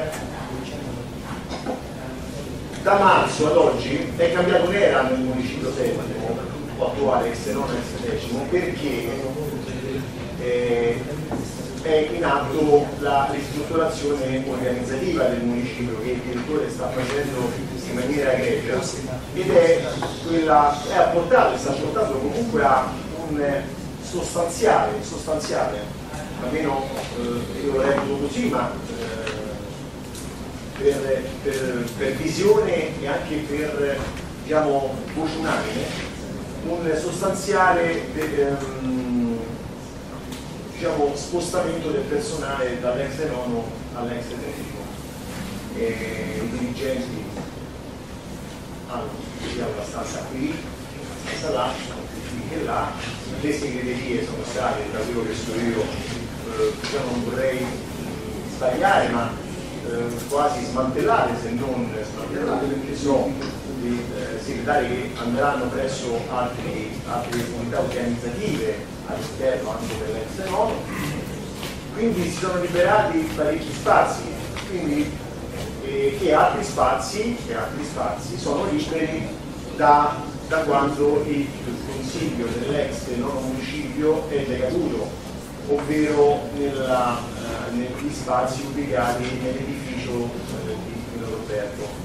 da marzo ad oggi è cambiato un'era nel municipio settimo, attuale ex non ex decimo, perché eh, è in atto la ristrutturazione organizzativa del municipio che il direttore sta facendo in maniera egregia ed è quella è apportato, sta portando comunque a un sostanziale, sostanziale almeno eh, io lo leggo così, ma eh, per, per, per visione e anche per diciamo voce unanime, un sostanziale ehm, diciamo, spostamento del personale dall'ex nono all'ex decimo. I dirigenti hanno la stanza qui, la stanza là, qui e là, le segreterie sono state, da quello che so io, eh, diciamo, non vorrei mh, sbagliare, ma eh, quasi smantellate, se non smantellate, perché so di eh, segretari che andranno presso altri, altre unità organizzative all'interno anche dell'ex nono, quindi si sono liberati parecchi spazi, quindi eh, che altri spazi, che altri spazi sono liberi da, da quando il consiglio dell'ex nono municipio è decaduto, ovvero nella, eh, negli spazi ubicati nell'edificio eh, di Pino Roberto.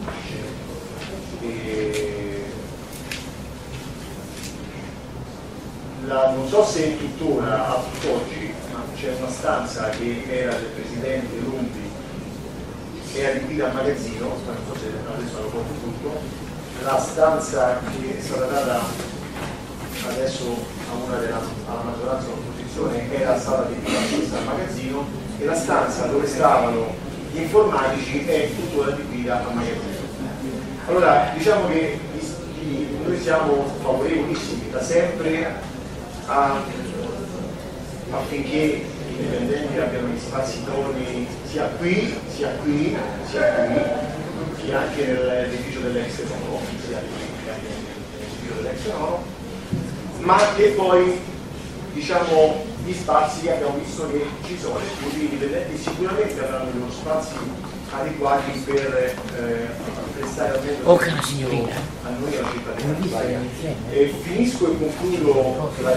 E la, non so se tuttora a tutt'oggi, ma c'è una stanza che era del presidente Lumpi che è adibita a magazzino, non so se adesso lo porto tutto, la stanza che è stata data adesso a una della alla maggioranza dell'opposizione era stata adibita a magazzino, e la stanza dove stavano gli informatici è tuttora adibita a magazzino. Allora, diciamo che noi siamo favorevolissimi da sempre a, affinché i dipendenti abbiano gli spazi idonei sia qui, sia qui, sia qui, che anche nell'edificio dell'ex Nono, sia qui che anche nell'edificio dell'ex Nono, ma che poi, diciamo, gli spazi abbiamo visto che ci sono, quindi i dipendenti sicuramente avranno i loro spazi adeguati per eh, prestare almeno oh, a noi la cittadinanza. E finisco e concludo la,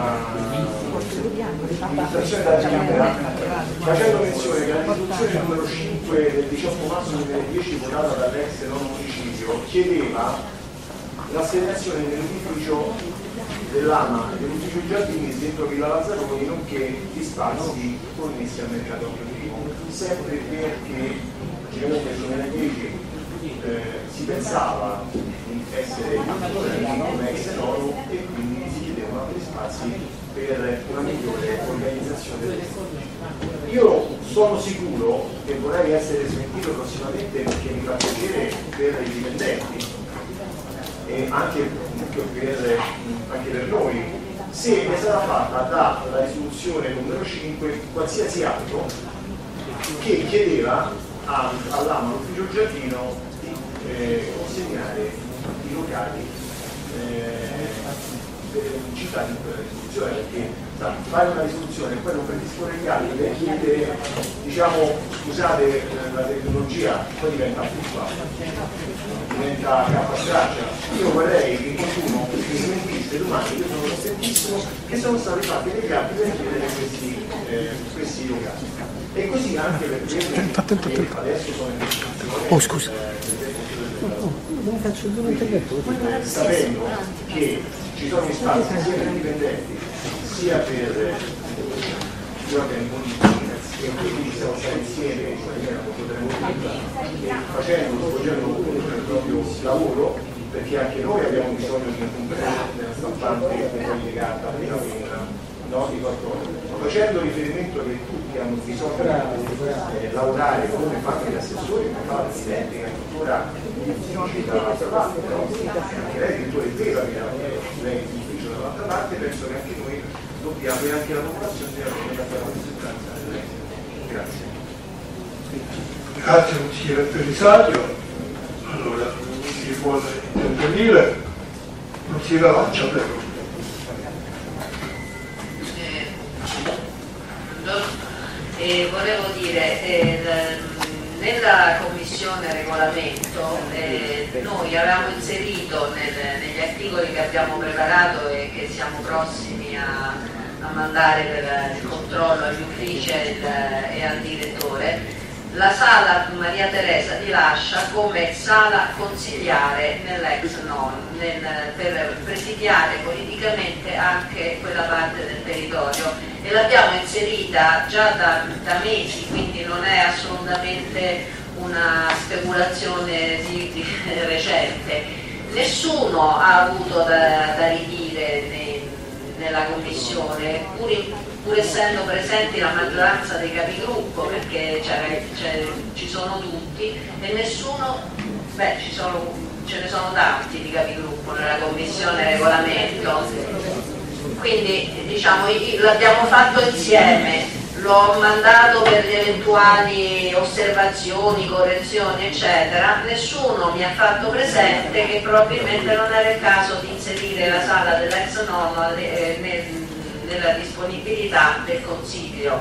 l'illustrazione della Camera facendo menzione che la risoluzione numero cinque del diciotto marzo duemiladieci votata dall'ex Nono Municipio chiedeva l'assegnazione nell'edificio dell'Ama e dell'ufficio Giardini dentro Villa Lazzaroni, nonché gli spazi connessi al mercato agricolo, sempre perché nel duemiladieci eh, si pensava di essere come ex Nono e quindi si chiedevano altri spazi per una migliore organizzazione delle cose. Io sono sicuro e vorrei essere smentito prossimamente perché mi fa piacere per i dipendenti e anche per, anche per noi, se è stata fatta dalla risoluzione numero cinque qualsiasi atto che chiedeva all'Ama, all'ufficio giardino, di eh, consegnare i locali eh, in città di quella risoluzione, perché sa, fare una risoluzione e poi non predisporre gli altri per chiedere, diciamo, scusate la tecnologia, poi diventa fuffa, diventa cappa straccia. Io vorrei che qualcuno mi smentisse domani, io sono contentissimo che sono stati fatti degli atti per chiedere questi, eh, questi locali. E così anche per vedere che adesso sono in discussione. Oh, scusa. Non faccio due interventi. Sapendo che ci sono spazi sia per i dipendenti sia per gli organi politici e quindi stiamo stare insieme in maniera molto tranquilla facendo, svolgendo il proprio lavoro, perché anche noi abbiamo bisogno di un completo nella stampante legata almeno no, di qualcosa, facendo riferimento che tutti hanno bisogno di eh, lavorare come fanno gli assessori, come fa la Presidente, che è tuttora ufficio dall'altra parte, però anche lei addirittura è vero che lei è ufficio dall'altra parte, penso che anche noi dobbiamo e anche la popolazione deve avere la rappresentanza dell'ex. Grazie. Grazie consigliere Pellisario. Allora, chi vuole intervenire? Consigliere Lancia, prego. Eh, volevo dire, eh, nella commissione regolamento eh, noi avevamo inserito nel, negli articoli che abbiamo preparato e che siamo prossimi a, a mandare per il controllo agli uffici e, il, e al direttore, la sala Maria Teresa di Lascia come sala consigliare nell'ex non, nel, per presidiare politicamente anche quella parte del territorio, e l'abbiamo inserita già da, da mesi, quindi non è assolutamente una speculazione di, di, recente. Nessuno ha avuto da, da ridire nei, nella commissione, pur, in, pur essendo presenti la maggioranza dei capigruppo, perché ci sono tutti, e nessuno, beh, ci sono, ce ne sono tanti di capigruppo nella commissione regolamento. Quindi diciamo l'abbiamo fatto insieme, l'ho mandato per le eventuali osservazioni, correzioni eccetera, nessuno mi ha fatto presente che probabilmente non era il caso di inserire la sala dell'ex Nono nella disponibilità del Consiglio.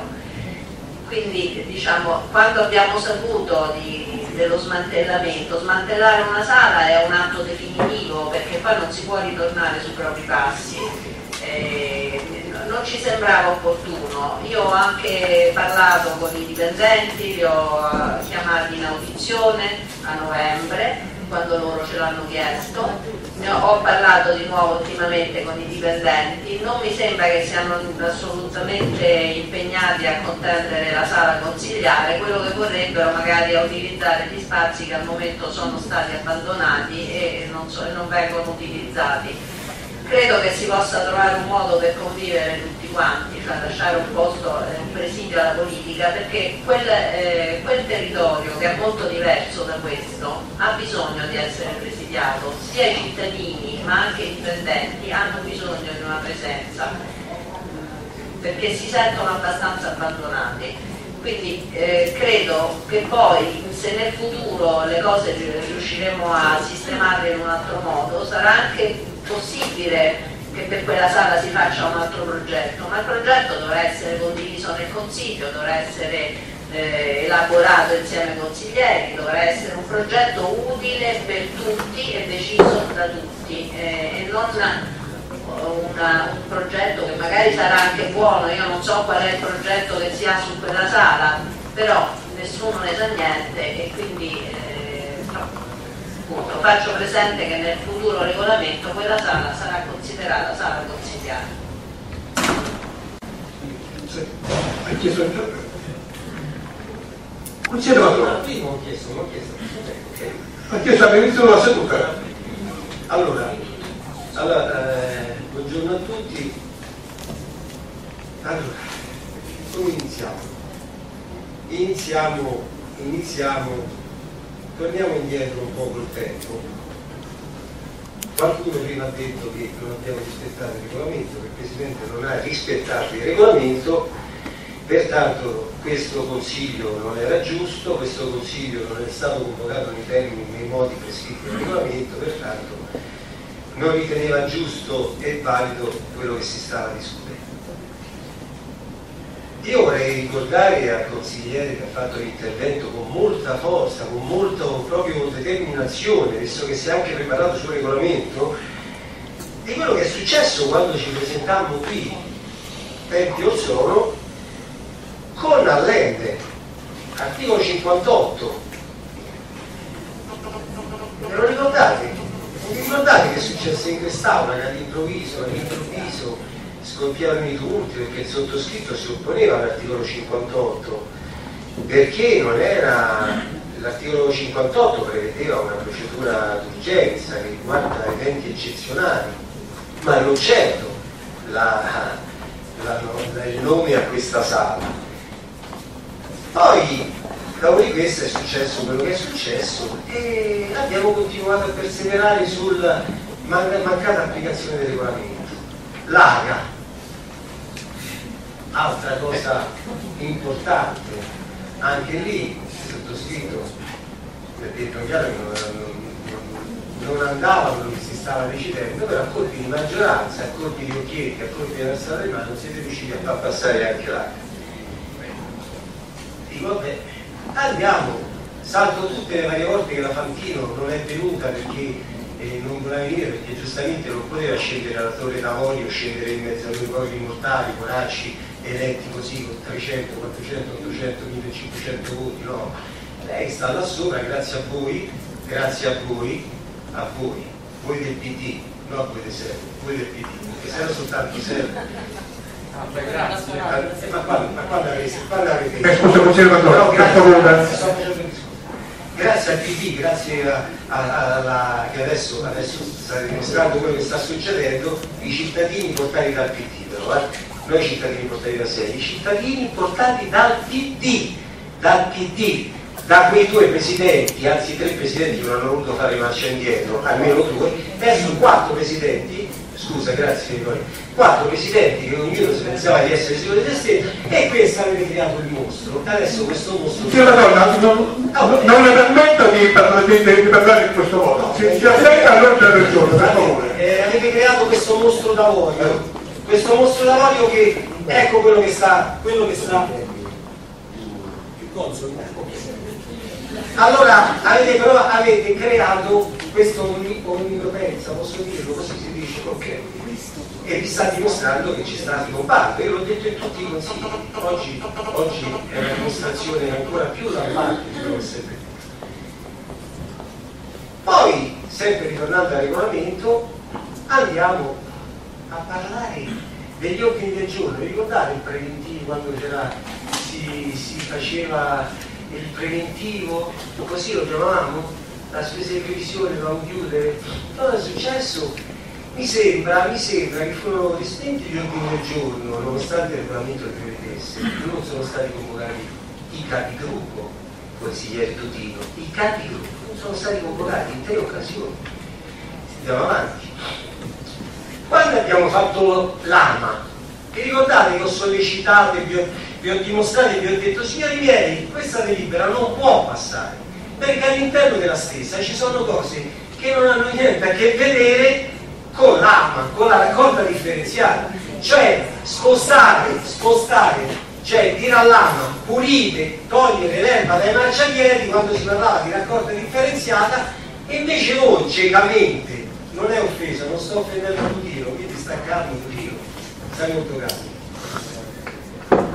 Quindi diciamo, quando abbiamo saputo di, dello smantellamento, smantellare una sala è un atto definitivo, perché poi non si può ritornare sui propri passi. Eh, non ci sembrava opportuno. Io ho anche parlato con i dipendenti, li ho chiamati in audizione a novembre quando loro ce l'hanno chiesto, ne ho, ho parlato di nuovo ultimamente con i dipendenti, non mi sembra che siano assolutamente impegnati a contendere la sala consigliare, quello che vorrebbero magari è utilizzare gli spazi che al momento sono stati abbandonati e non, so, non vengono utilizzati. Credo che si possa trovare un modo per convivere tutti quanti, cioè lasciare un posto, eh, un presidio alla politica, perché quel, eh, quel territorio che è molto diverso da questo ha bisogno di essere presidiato, sia i cittadini ma anche i dipendenti hanno bisogno di una presenza, perché si sentono abbastanza abbandonati. Quindi eh, credo che poi, se nel futuro le cose riusciremo a sistemarle in un altro modo, sarà anche possibile che per quella sala si faccia un altro progetto, ma il progetto dovrà essere condiviso nel Consiglio, dovrà essere eh, elaborato insieme ai consiglieri, dovrà essere un progetto utile per tutti e deciso da tutti, eh, e non Una, un progetto che magari sarà anche buono. Io non so qual è il progetto che si ha su quella sala, però nessuno ne sa niente, e quindi eh, appunto, faccio presente che nel futuro regolamento quella sala sarà considerata sala consigliare. Ha chiesto il gioco? Consigliere Mattone. Io non ho chiesto, non ho chiesto. Ha chiesto all'inizio della seduta. Allora, allora eh, buongiorno a tutti. Allora, come iniziamo? Iniziamo, iniziamo, torniamo indietro un po' col tempo. Qualcuno prima ha detto che non abbiamo rispettato il regolamento, che il Presidente non ha rispettato il regolamento, pertanto questo Consiglio non era giusto, questo Consiglio non è stato convocato nei termini, nei modi prescritti dal regolamento, pertanto non riteneva giusto e valido quello che si stava discutendo. Io vorrei ricordare al consigliere che ha fatto l'intervento con molta forza, con molta proprio determinazione, visto che si è anche preparato sul regolamento, di quello che è successo quando ci presentammo qui, tempi or sono, con Allende, articolo cinquantotto. Me lo ricordate? Vi ricordate che successe in quest'aula, che all'improvviso, all'improvviso scoppiavano i tumulti perché il sottoscritto si opponeva all'articolo cinquantotto, perché non era, l'articolo cinquantotto prevedeva una procedura d'urgenza che riguarda eventi eccezionali, ma non certo la, la, la, il nome a questa sala. Poi dopo di questo è successo quello che è successo e abbiamo continuato a perseverare sulla man- mancata applicazione del regolamento. L'A G A, altra cosa importante, anche lì il sottoscritto mi ha detto chiaro che non, non, non andava quello che si stava decidendo, però a colpi di maggioranza, a colpi di occhietti, a colpi di alzare le mani siete riusciti a far passare anche l'A G A. Dico vabbè, andiamo, salto tutte le varie volte che la Fantino non è venuta perché eh, non voleva venire, perché giustamente non poteva scendere alla Torre d'Avorio, scendere in mezzo a due poveri mortali, poracci, eletti così con trecento, quattrocento, ottocento, millecinquecento voti, no. Lei sta là sopra grazie a voi, grazie a voi, a voi, voi del P D, no a voi del Servo, voi del P D, perché se era soltanto Servo. Ah, beh, grazie. Eh, ma quando, ma quando avete, quando avete... Eh, scusa, consigliere Mattone, grazie, grazie al P D, grazie a, a, alla che adesso, adesso sta dimostrando quello che sta succedendo, i cittadini portati dal P D, però, eh? Noi cittadini portati da sé, i cittadini portati dal P D, dal P D, da quei due presidenti, anzi tre presidenti che non hanno voluto fare marcia indietro, almeno due, adesso quattro presidenti, scusa, grazie, quattro presidenti che ognuno si pensava di essere sicuro di se stesso, e questo avete creato il mostro. Adesso questo mostro. Sì, Madonna, non, non, non le permetto di parlare, di, di parlare in questo modo. Se si aspetta all'ordine del giorno, per favore. Eh, avete creato questo mostro d'avorio, questo mostro d'avorio che ecco quello che sta, quello che sta. Allora avete però avete creato questo onnipotenza, posso dirlo, così si dice, ok? E vi sta dimostrando che ci state compando. Io l'ho detto in tutti i consigli, oggi, oggi è una dimostrazione ancora più lampante di quello che sempre detto. Poi, sempre ritornando al regolamento, andiamo a parlare degli ordini del giorno. Vi ricordate il preventivo quando c'era, si, si faceva il preventivo, così lo chiamavamo, la spesa di previsione da chiudere? Cosa è successo? mi sembra, mi sembra che furono respinti gli ordini del giorno, nonostante il regolamento li prevedesse, non sono stati convocati i capigruppo, consigliere Tutino, i capigruppo non sono stati convocati in tre occasioni. Andiamo avanti. Quando abbiamo fatto l'AMA, vi ricordate che ho sollecitato e vi ho, vi ho dimostrato e vi ho detto, signori miei, questa delibera non può passare, perché all'interno della stessa ci sono cose che non hanno niente a che vedere con l'AMA, con la raccolta differenziata, cioè spostare, spostare, cioè dire all'AMA pulite, togliere l'erba dai marciapiedi quando si parlava di raccolta differenziata, e invece voi ciecamente, non è offesa, non sto offendendo Tutino, quindi sta calmo Tutino, stai molto calmo.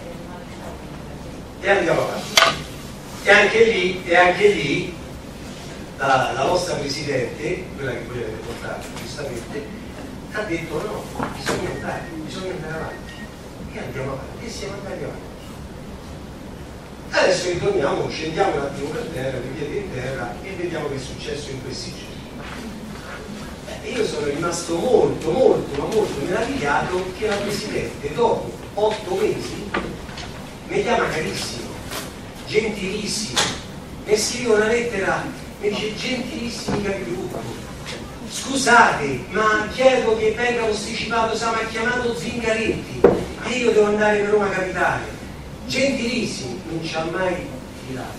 E andiamo avanti. E anche lì, e anche lì la, la vostra Presidente, quella che voi avete portato giustamente, ha detto no, bisogna andare, bisogna andare avanti. E andiamo avanti, e siamo andati avanti. Adesso ritorniamo, scendiamo un attimo per terra, per piedi in terra, e vediamo che è successo in questi giorni. Io sono rimasto molto, molto, ma molto meravigliato che la Presidente dopo otto mesi mi chiama carissimo, gentilissimo, mi scrive una lettera, mi dice gentilissimi capigruppo, scusate, ma chiedo che venga posticipato, sa, mi ha chiamato Zingaretti e io devo andare per Roma Capitale, gentilissimi, non ci ha mai tirato,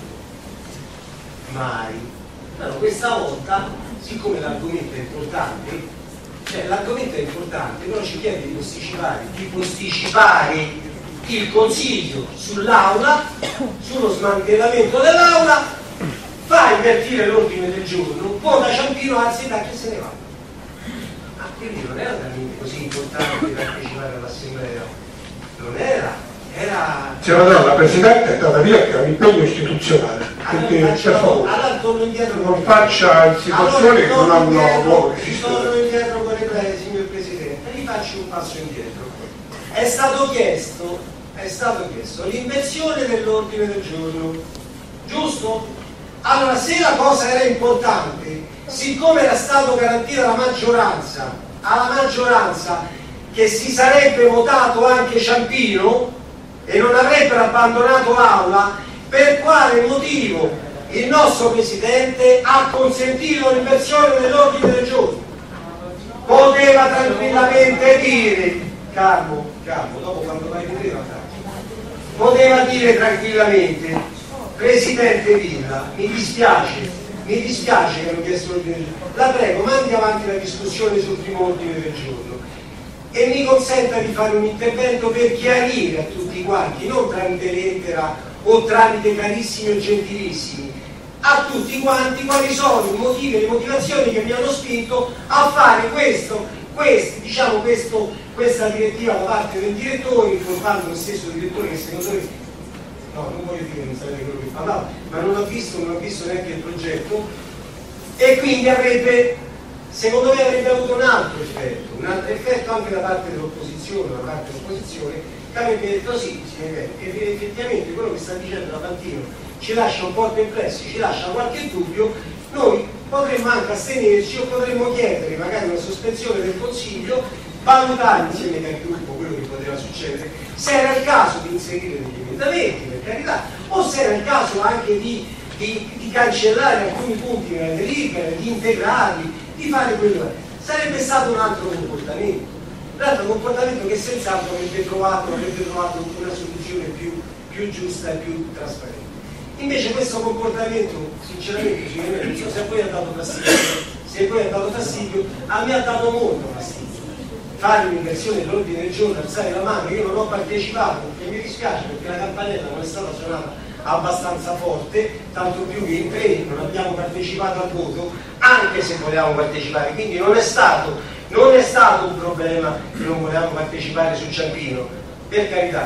mai. Allora, questa volta, siccome l'argomento è importante, cioè l'argomento è importante, però ci chiede di posticipare, di posticipare il Consiglio sull'Aula, sullo smantellamento dell'Aula, fa invertire l'ordine del giorno, vota Ciampino, anzi da chi se ne va. Ma quindi non era talmente così importante partecipare all'Assemblea, non era. Era... Senatore, la Presidente è andata via che ha un impegno istituzionale, quindi per favore non faccia situazioni che non hanno luogo di torno indietro con le play, signor Presidente, e vi faccio un passo indietro. È stato chiesto, è stato chiesto l'inversione dell'ordine del giorno, giusto? Allora, se la cosa era importante, siccome era stato garantita la maggioranza, alla maggioranza che si sarebbe votato anche Ciampino e non avrebbero abbandonato l'aula, per quale motivo il nostro Presidente ha consentito l'inversione dell'ordine del giorno? Poteva tranquillamente dire, calmo, calmo, dopo quando vai di te, poteva dire tranquillamente, Presidente Villa, mi dispiace, mi dispiace che hanno chiesto l'ordine del giorno, la prego, mandi avanti la discussione sul primo ordine del giorno e mi consenta di fare un intervento per chiarire a tutti quanti, non tramite lettera o tramite carissimi o gentilissimi, a tutti quanti quali sono i motivi e le motivazioni che mi hanno spinto a fare questo, questo, diciamo questo, questa direttiva da parte del direttore, informando lo stesso direttore che secondo me, no, non voglio dire non sarebbe quello che parlava, ma non ha visto, non ha visto neanche il progetto, e quindi avrebbe, secondo me avrebbe avuto un altro effetto, un altro effetto anche da parte dell'opposizione, da parte dell'opposizione, che avrebbe detto sì, ed effettivamente quello che sta dicendo la Fantino ci lascia un po' perplessi, ci lascia qualche dubbio, noi potremmo anche astenerci o potremmo chiedere magari una sospensione del Consiglio, valutare insieme ai capigruppo quello che poteva succedere, se era il caso di inserire degli emendamenti, per carità, o se era il caso anche di, di, di cancellare alcuni punti nella delibera, di integrarli, di fare quello. Sarebbe stato un altro comportamento, un altro comportamento che senz'altro avrebbe trovato, avrebbe trovato una soluzione più, più giusta e più trasparente. Invece questo comportamento, sinceramente, non so se a voi ha dato fastidio, se a voi ha dato fastidio, a me ha dato molto fastidio. Fare un'inversione dell'ordine del giorno, alzare la mano, io non ho partecipato, e mi dispiace perché la campanella non è stata suonata abbastanza forte, tanto più che in tre non abbiamo partecipato al voto, anche se volevamo partecipare, quindi non è stato, non è stato un problema che non volevamo partecipare su Ciampino, per carità.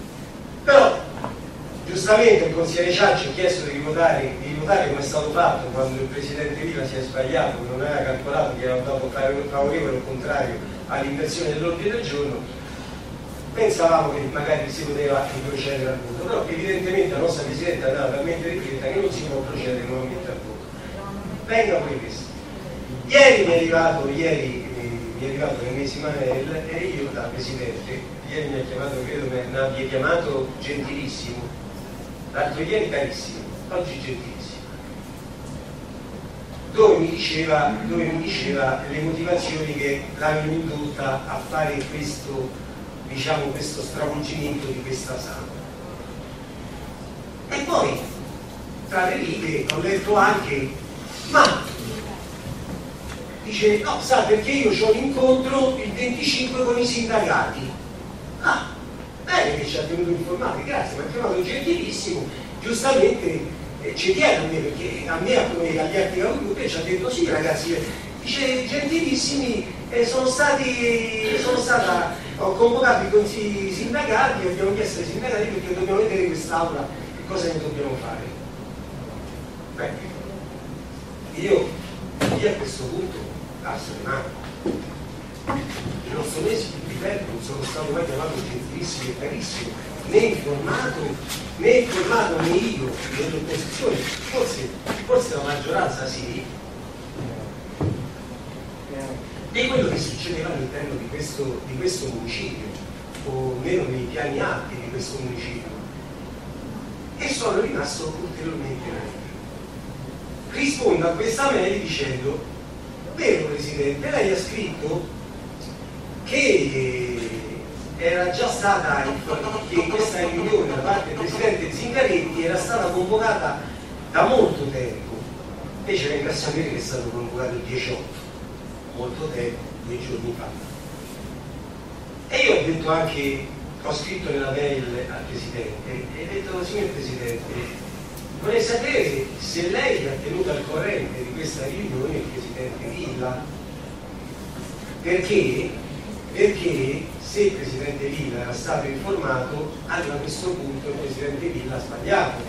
Però giustamente il consigliere Ciacci ha chiesto di votare, di votare come è stato fatto quando il Presidente Villa si è sbagliato, non aveva calcolato che aveva dato favorevole o contrario all'inversione dell'ordine del giorno. Pensavamo che magari si poteva procedere al voto, però evidentemente la nostra Presidente è andata talmente di fretta che non si può procedere nuovamente al voto. Venga poi questo. Ieri mi è arrivato, ieri mi è arrivato l'ennesima mail e io da Presidente, ieri mi ha chiamato, credo mi abbia chiamato gentilissimo, l'altro ieri carissimo, oggi gentilissimo, dove mi diceva, dove mi diceva le motivazioni che l'hanno indotta a fare questo, diciamo, questo stravolgimento di questa sala. E poi, tra le righe, ho letto anche, ma dice, no, sa, perché io ho l'incontro il venticinque con i sindacati. Ah, bene che ci ha tenuto informati, grazie, mi ha chiamato gentilissimo, giustamente eh, ci tiene a me, perché a me, come agli altri gruppi, ci ha detto sì ragazzi, dice gentilissimi, eh, sono stati, sono stata, ho convocato i consigli sindacati, abbiamo chiesto ai sindacati perché dobbiamo vedere quest'aula che cosa ne dobbiamo fare. Beh, io, io a questo punto alzo le mani. In otto mesi di tempo non sono stato mai chiamato gentilissimo e carissimo, né informato, né informato né io dell'opposizione, forse, forse la maggioranza sì, di quello che succedeva all'interno di questo, di questo municipio, o meno nei piani alti di questo municipio. E sono rimasto ulteriormente naivamente. Rispondo a questa mail dicendo: vero Presidente, lei ha scritto che era già stata, che questa riunione da parte del Presidente Zingaretti era stata convocata da molto tempo, invece venga a sapere che è stato convocato il diciotto, molto tempo, due giorni fa. E io ho detto anche, ho scritto nella mail al Presidente e ho detto: signor Presidente, vorrei sapere se lei ha tenuto al corrente di questa riunione il Presidente Villa, perché, perché se il Presidente Villa era stato informato, allora a questo punto il Presidente Villa ha sbagliato.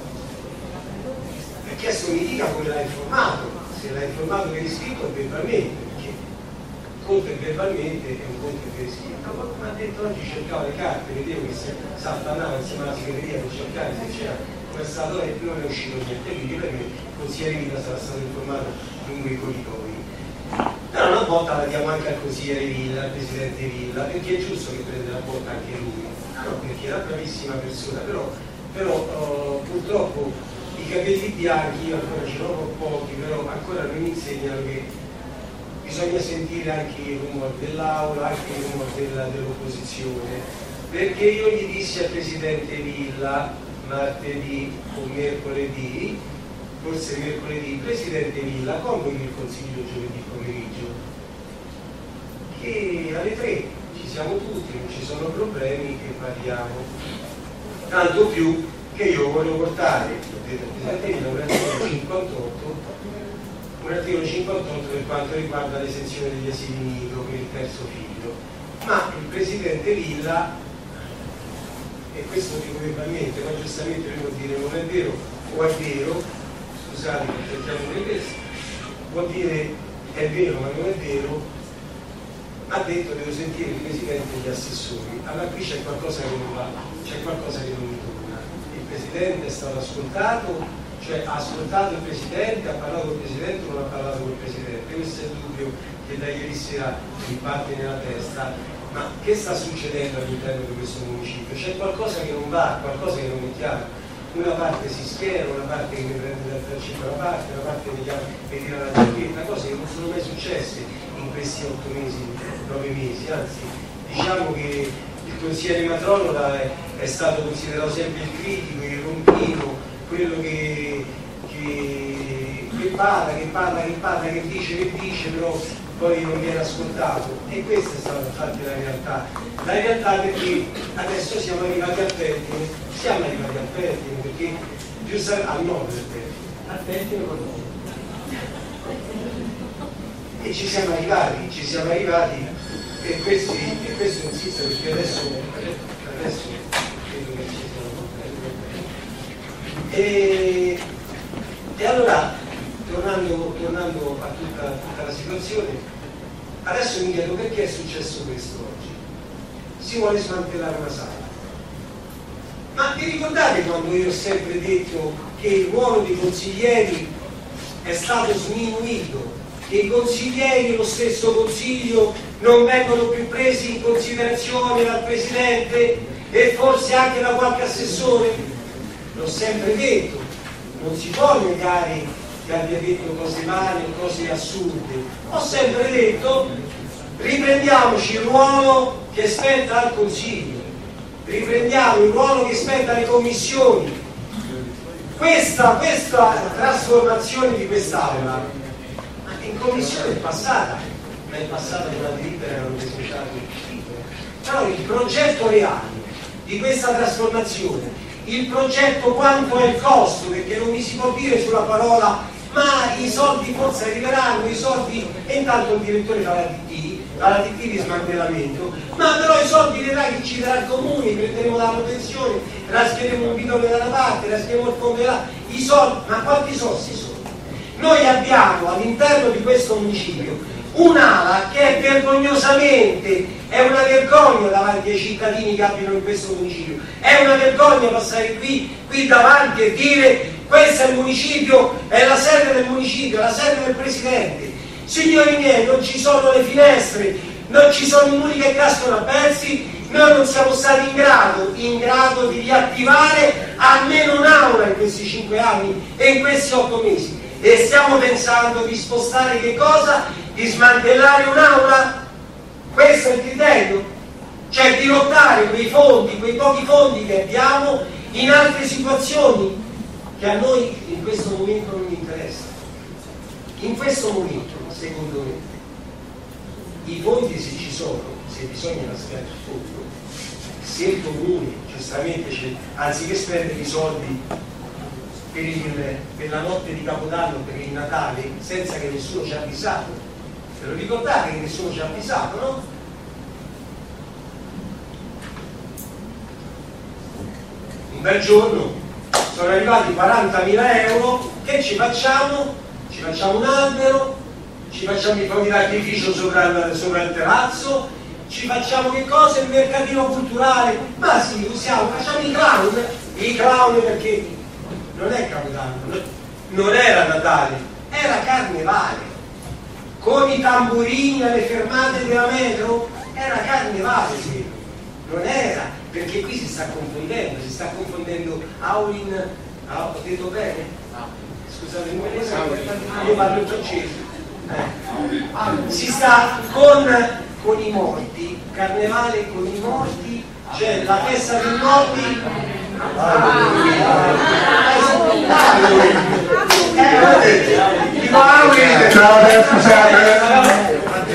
Perché adesso mi dica come l'ha informato, se l'ha informato per iscritto o verbalmente, perché conto e verbalmente è un conto per iscritto. Ma come ha detto oggi cercavo le carte, vedevo che si saltava insieme alla segreteria per cercare se c'era. È stato e non è uscito niente, quindi per me il consigliere Villa sarà stato informato lungo i corridoi. Però una volta la diamo anche al consigliere Villa, al presidente Villa, perché è giusto che prenda la botta anche lui, no, perché è una bravissima persona, però, però uh, purtroppo i capelli bianchi, io ancora ce l'ho pochi, però ancora non mi insegnano che bisogna sentire anche il rumore dell'aula, anche il rumore dell'opposizione, perché io gli dissi al presidente Villa martedì o mercoledì, forse mercoledì, il Presidente Villa convochi il Consiglio giovedì pomeriggio, che alle tre ci siamo tutti, non ci sono problemi e parliamo. Tanto più che io voglio portare, ho detto al Presidente Villa, un articolo cinquantotto, un articolo cinquantotto per quanto riguarda l'esenzione degli asili nido per il terzo figlio, ma il Presidente Villa, e questo lo dico verbalmente, ma giustamente lui può dire non è vero o è vero, scusate che cerchiamo di questo, vuol dire è vero ma non è vero, ha detto devo sentire il Presidente e gli assessori. Allora qui c'è qualcosa che non va, c'è qualcosa che non mi torna. Il Presidente è stato ascoltato, cioè ha ascoltato il Presidente, ha parlato con il Presidente o non ha parlato con il Presidente. Questo è il dubbio che da ieri sera mi parte nella testa. Ma che sta succedendo all'interno di questo municipio? C'è qualcosa che non va, qualcosa che non è chiaro. Una parte si schiera, una parte che mi prende dal braccetto da una parte, una parte mi chiama e tira la giacchetta, cose che non sono mai successe in questi otto mesi, nove mesi, anzi diciamo che il consigliere Matronola è, è stato considerato sempre il critico, il rompino, quello che, che, che parla, che parla, che parla, che dice, che dice, però poi non viene ascoltato, e questa è stata infatti la realtà. La realtà perché adesso siamo arrivati al pettine, siamo arrivati al pettine perché giusto al nord del pettine, al pettine con noi. E ci siamo arrivati, ci siamo arrivati e, questi, e questo insiste perché adesso, adesso credo che ci siano. E, e allora Tornando, tornando a tutta, tutta la situazione, adesso mi chiedo perché è successo questo oggi. Si vuole smantellare una sala. Ma vi ricordate quando io ho sempre detto che il ruolo dei consiglieri è stato sminuito che i consiglieri, lo stesso consiglio, non vengono più presi in considerazione dal Presidente e forse anche da qualche assessore? L'ho sempre detto, non si può negare che abbia detto cose male o cose assurde. Ho sempre detto, riprendiamoci il ruolo che spetta al Consiglio, riprendiamo il ruolo che spetta alle commissioni. Questa, questa trasformazione di quest'Aula in commissione è passata, ma è passata con la delibera erano speciali. Però il progetto reale di questa trasformazione, il progetto quanto è il costo, perché non mi si può dire sulla parola ma i soldi forse arriveranno, i soldi, e intanto il direttore fa la T T, fa la T T di smantellamento, ma però i soldi vedrà che ci darà il comune, prenderemo la manutenzione, raschieremo un bidone da una parte, raschieremo il fondo là, i soldi, ma quanti soldi sono? Noi abbiamo all'interno di questo municipio un'ala che è vergognosamente, è una vergogna davanti ai cittadini che abitano in questo municipio, è una vergogna passare qui, qui davanti e dire questo è il municipio, è la sede del municipio, la sede del Presidente. Signori miei, non ci sono le finestre, non ci sono i muri che cascano a pezzi, noi non siamo stati in grado, in grado di riattivare almeno un'aula in questi cinque anni e in questi otto mesi. E stiamo pensando di spostare che cosa? Di smantellare un'aula? Questo è il criterio? Cioè dirottare quei fondi, quei pochi fondi che abbiamo in altre situazioni che a noi in questo momento non interessa. In questo momento, secondo me, i fondi se ci sono, se bisogna raschiare il fondo, se il comune giustamente c'è, anziché spendere i soldi per, il, per la notte di Capodanno, per il Natale, senza che nessuno ci ha avvisato, ve lo ricordate che nessuno ci ha avvisato, no? Un bel giorno sono arrivati quarantamila euro, che ci facciamo? Ci facciamo un albero, ci facciamo i fuochi d'artificio sopra il, sopra il terrazzo, ci facciamo che cosa? Il mercatino culturale, ma sì, usiamo, facciamo i clown, i clown perché non è Capodanno, non era Natale, era Carnevale, con i tamburini alle fermate della metro, era Carnevale, sì. Non era, perché qui si sta confondendo, si sta confondendo Aulin, ah, ho detto bene? Scusate, io parlo in francese. Eh. Si sta con, con i morti, Carnevale con i morti, cioè la festa dei morti. Ciao, scusate.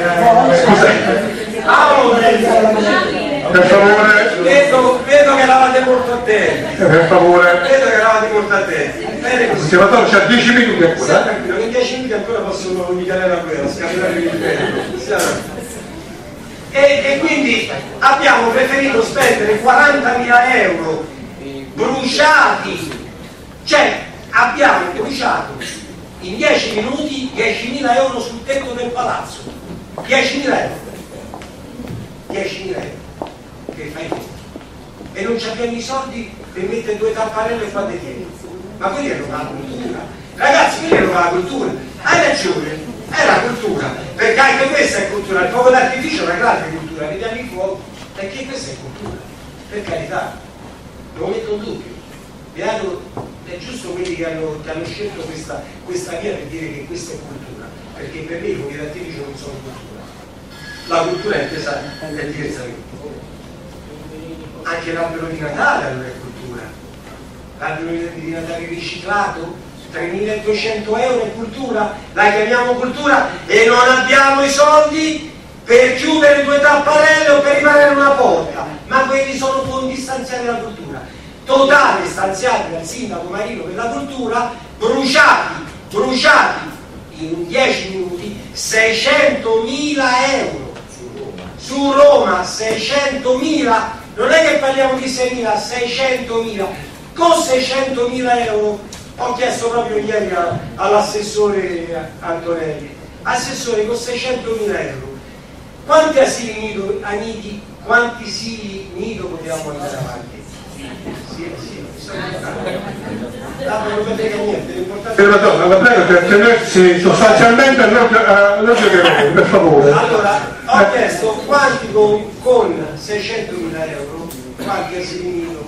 Scusate. Per favore. Vedo, vedo che eravate molto attenti. Per favore. Vedo che eravate molto attenti. Bene così. L'osservatorio c'ha dieci minuti ancora. Non in dieci minuti ancora possono Michele la guerra, scatenare il livello. E, e quindi abbiamo preferito spendere quarantamila euro bruciati, cioè abbiamo bruciato in dieci minuti diecimila euro sul tetto del palazzo. diecimila euro. diecimila euro. Che fai tu? E non ci abbiamo i soldi per mettere due tapparelle qua di tieni. Ma quelli erano la cultura. Ragazzi, quelli erano la cultura. Hai ragione, è la cultura. Perché anche questa è cultura. Il fuoco d'artificio è una grande cultura. Vediamo il fuoco. Perché questa è cultura. Per carità. Non metto in dubbio. Beato, è giusto quelli che hanno, che hanno scelto questa, questa via per dire che questa è cultura. Perché per me i fuochi d'artificio non sono cultura. La cultura è intesa è diversamente. Anche l'albero di Natale allora è cultura, l'albero di Natale riciclato, tremiladuecento euro è cultura, la chiamiamo cultura e non abbiamo i soldi per chiudere due tapparelle o per rimanere una porta, ma quelli sono fondi stanziati dalla cultura, totale stanziati dal sindaco Marino per la cultura, bruciati, bruciati in dieci minuti seicentomila euro, su Roma seicentomila. Non è che parliamo di seimila, seicentomila. Con seicentomila euro ho chiesto proprio ieri all'assessore Antonelli. Assessore, con seicentomila euro, quanti asili nido, anidi, quanti asili nido potevamo andare avanti? Sì, sì, Per la donna, la prego per tenersi sostanzialmente all'ordine dei lavori, per favore. Allora, ho chiesto quanti con, con seicentomila euro, qualche asilino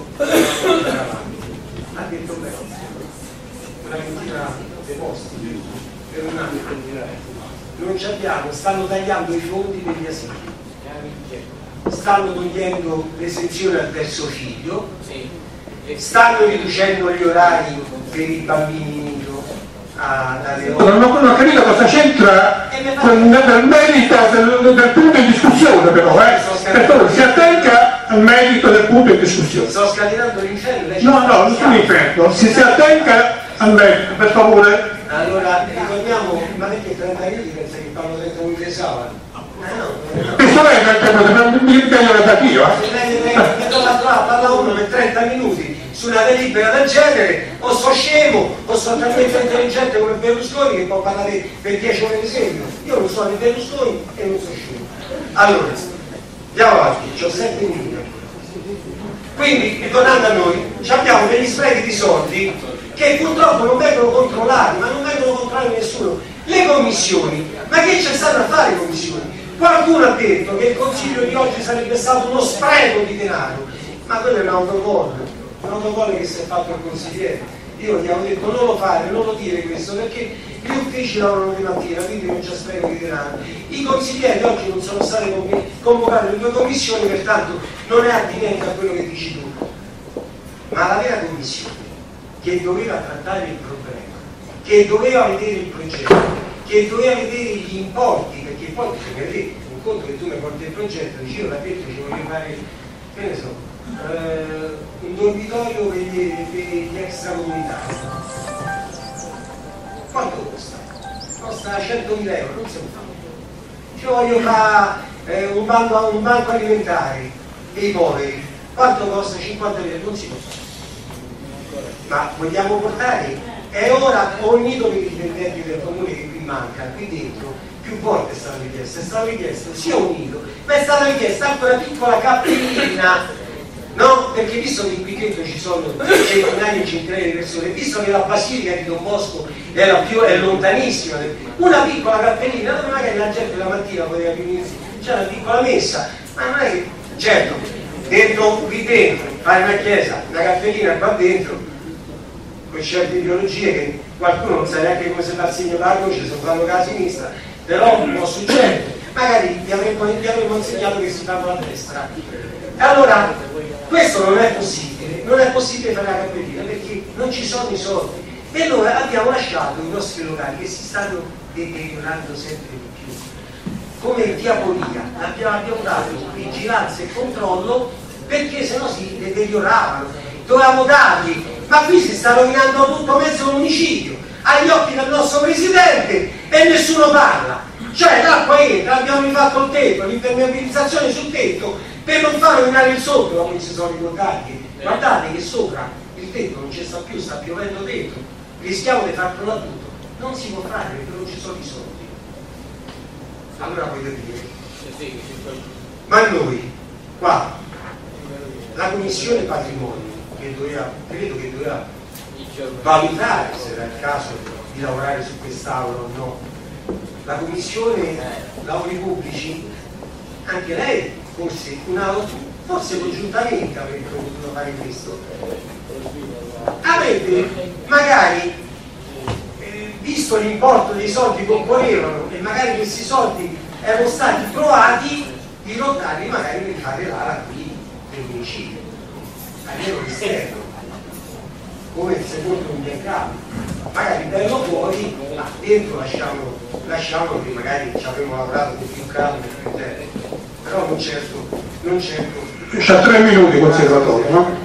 ha detto beh, una ventina di posti per un anno. Non ci abbiamo, stanno tagliando i fondi degli asili, stanno togliendo l'esenzione al terzo figlio, stanno riducendo gli orari per i bambini nido dalle ore. Non ho capito cosa c'entra nel merito del, del punto in discussione, però, eh? Per favore, si attenga al merito del punto in discussione. Sto scatenando l'inferno. No, no, non sono l'inferno, si si attenga al merito, per favore. Allora, ricordiamo, ma perché trenta minuti pensa che parlo trenta minuti di sabato? Questo è mi impegno negativo. Parla uno per trenta minuti su una delibera del genere, o sto scemo, o sto talmente intelligente come Berlusconi che può parlare per dieci ore di seguito. Io non sono né Berlusconi e non sono scemo. Allora, andiamo avanti, ho sette minuti. Quindi, ritornando a noi, abbiamo degli sprechi di soldi che purtroppo non vengono controllati, ma non vengono controllati nessuno. Le commissioni, ma che c'è stato a fare le commissioni? Qualcuno ha detto che il Consiglio di oggi sarebbe stato uno spreco di denaro, ma quello è un autogol, un autogol che si è fatto il consigliere. Io gli avevo detto non lo fare, non lo dire questo, perché gli uffici lavorano di mattina, quindi non c'è spreco di denaro. I consiglieri oggi non sono stati convocati le due commissioni, pertanto non è attinente a quello che dici tu. Ma la vera commissione che doveva trattare il problema, che doveva vedere il progetto, che doveva vedere gli importi, perché poi bisogna vedere un conto che tu mi porti il progetto, dici io l'ha detto ci voglio fare, che ne so, eh, un dormitorio per gli, per gli extracomunitari. Quanto costa? Costa centomila euro, non si può fare. Ci voglio fare eh, un, banco, un banco alimentare dei poveri, quanto costa? cinquantamila euro, non si può fare. Ma vogliamo portare, è ora ho unito per i dipendenti del comune che qui manca, qui dentro, più volte è stato richiesto, è stato richiesto sia unito, ma è stata richiesta anche una piccola cappellina, no? Perché visto che qui dentro ci sono centinaia e centinaia di persone, visto che la Basilica di Don Bosco è, la più, è lontanissima, una piccola cappellina dove magari la gente la mattina poteva riunirsi, c'è una piccola messa, ma non è che, certo, dentro, qui dentro, fare una chiesa, una cappellina qua dentro, con certe ideologie che qualcuno non sa neanche come si fa il segno della croce, se fanno con la sinistra, però può succedere, magari gli avremmo, gli avremmo insegnato che si fa con la destra. E allora questo non è possibile, non è possibile fare la cappellina perché non ci sono i soldi. E allora abbiamo lasciato i nostri locali che si stanno deteriorando sempre di più. Come diabolia, abbiamo, abbiamo dato vigilanza e controllo perché sennò si deterioravano, dovevamo dargli. Ma qui si sta rovinando tutto mezzo municidio agli occhi del nostro presidente e nessuno parla. Cioè l'acqua entra, abbiamo rifatto il tetto, l'impermeabilizzazione sul tetto per non far rovinare il sotto, come ci sono ricordati. Guardate che sopra il tetto non ci sta più, sta piovendo dentro, rischiamo di far crollare tutto. Non si può fare perché non ci sono i soldi. Allora voglio dire, ma noi qua la commissione patrimonio che doveva, credo che doveva valutare se era il caso di lavorare su quest'aula o no, la commissione lavori pubblici, anche lei forse, una, forse congiuntamente avrebbe potuto fare questo, avrebbe magari eh, visto l'importo dei soldi che occorrevano e magari questi soldi erano stati provati di rotarli magari per fare l'ala qui del municipio a livello esterno, come secondo un mercato, magari bello fuori, ma dentro lasciamo, lasciamo che magari ci avremmo lavorato con più calma e più tempo, però non certo, non certo. C'ha tre minuti conservatorio, no?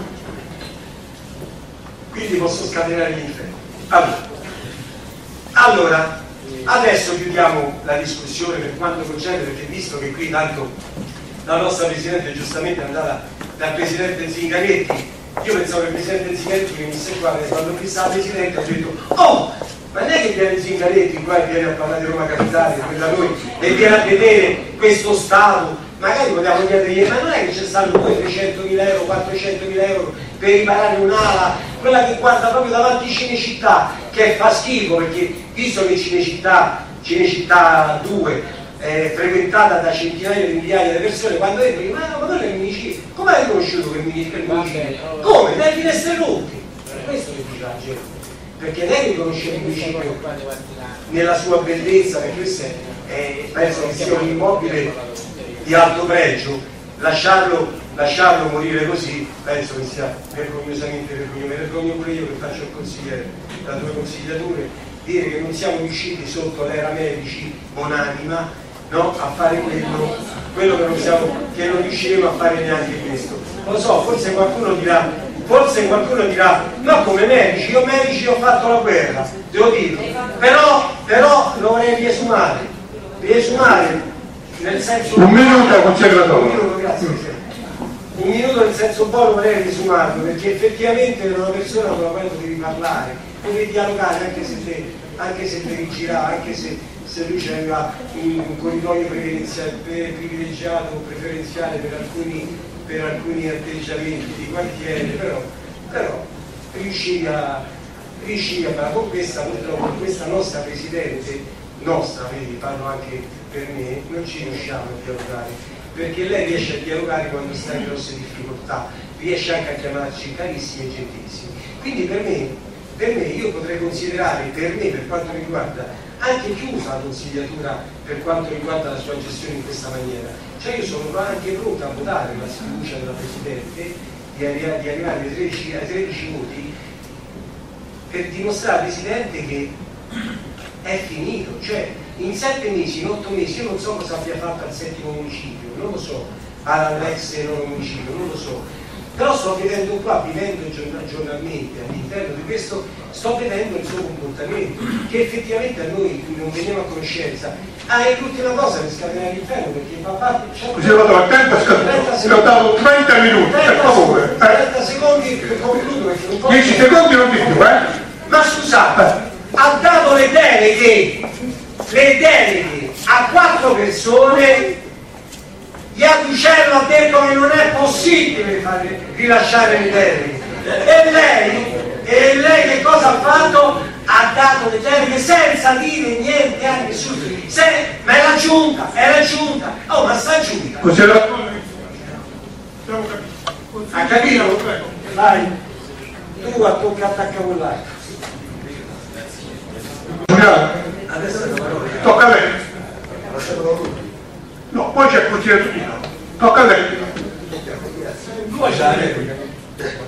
Quindi posso scatenare l'inferno. Allora, allora, adesso chiudiamo la discussione per quanto concerne, perché visto che qui tanto la nostra Presidente giustamente è andata dal Presidente Zingaretti, io pensavo che il Presidente Zingaretti venisse qua, perché quando qui stava il Presidente ho detto oh, ma non è che viene Zingaretti qua e viene a parlare di Roma Capitale per da noi e viene a vedere questo Stato, magari potevamo chiedergli, ma non è che c'è stato poi trecentomila euro, quattrocentomila euro per riparare un'ala, quella che guarda proprio davanti a Cinecittà, che fa schifo, perché visto che Cinecittà, Cinecittà due è frequentata da centinaia di migliaia di persone, quando entri, ma no, ma quello è il municipio, come hai riconosciuto che il municipio? Come? Dai finestre rotte, è questo che dice la gente, perché lei riconosce il municipio nella sua bellezza, perché questo è, è, penso che sia un immobile di alto pregio, lasciarlo, lasciarlo morire così penso che sia vergognosamente vergognoso. Mi vergogno pure io che faccio il consigliere da due consigliature, dire che non siamo riusciti sotto l'era Medici Bonanima, no, a fare quello, quello che, non siamo, che non riusciremo a fare neanche questo. Lo so, forse qualcuno dirà, forse qualcuno dirà, no, come Medici, io Medici ho fatto la guerra, devo dire, però, però lo vorrei riesumare, riesumare nel senso... Un minuto, consigliere. Un minuto, grazie. Un minuto nel senso buono vorrei riesumarlo, perché effettivamente era una persona con la quale potevi parlare, potevi dialogare anche se te, anche se te rigirava, anche se, se lui c'era un, un corridoio privilegiato o preferenziale per alcuni, per alcuni atteggiamenti di quartiere, però, però riuscivi a, riuscivi a fare con questa, purtroppo con questa nostra Presidente, nostra, vedi, parlo anche per me, non ci riusciamo a dialogare, perché lei riesce a dialogare quando sta in grosse difficoltà, riesce anche a chiamarci carissimi e gentilissimi. Quindi per me, per me io potrei considerare, per me, per quanto mi riguarda, anche chiusa la consigliatura per quanto riguarda la sua gestione in questa maniera. Cioè io sono anche pronta a votare la sfiducia della Presidente di, arri di arrivare ai tredici, ai tredici voti per dimostrare al Presidente che è finito, cioè in sette mesi, in otto mesi, io non so cosa abbia fatto al settimo municipio, non lo so, all'ex nuovo municipio, non lo so, però sto vedendo qua, vivendo giornalmente all'interno di questo, sto vedendo il suo comportamento, che effettivamente a noi non veniamo a conoscenza. Ah, e l'ultima cosa per scatenare l'inferno, perché fa parte... Così ho dato a tempo e scatenato, ho dato trenta minuti, per favore. trenta secondi per concludo, perché non posso... dieci secondi non di più, eh? Ma scusate, ha dato le deleghe, le deleghe a quattro persone, gli Aducello ha detto che non è possibile fare, rilasciare le deleghe, e lei, e lei che cosa ha fatto? Ha dato le deleghe senza dire niente a nessuno, se, ma è la giunta, è la giunta, oh ma sta giunta, ha capito? Vai, tu a tocca attaccavolare. Tocca a lei. No, poi c'è il consigliere Tutino. Tocca a lei.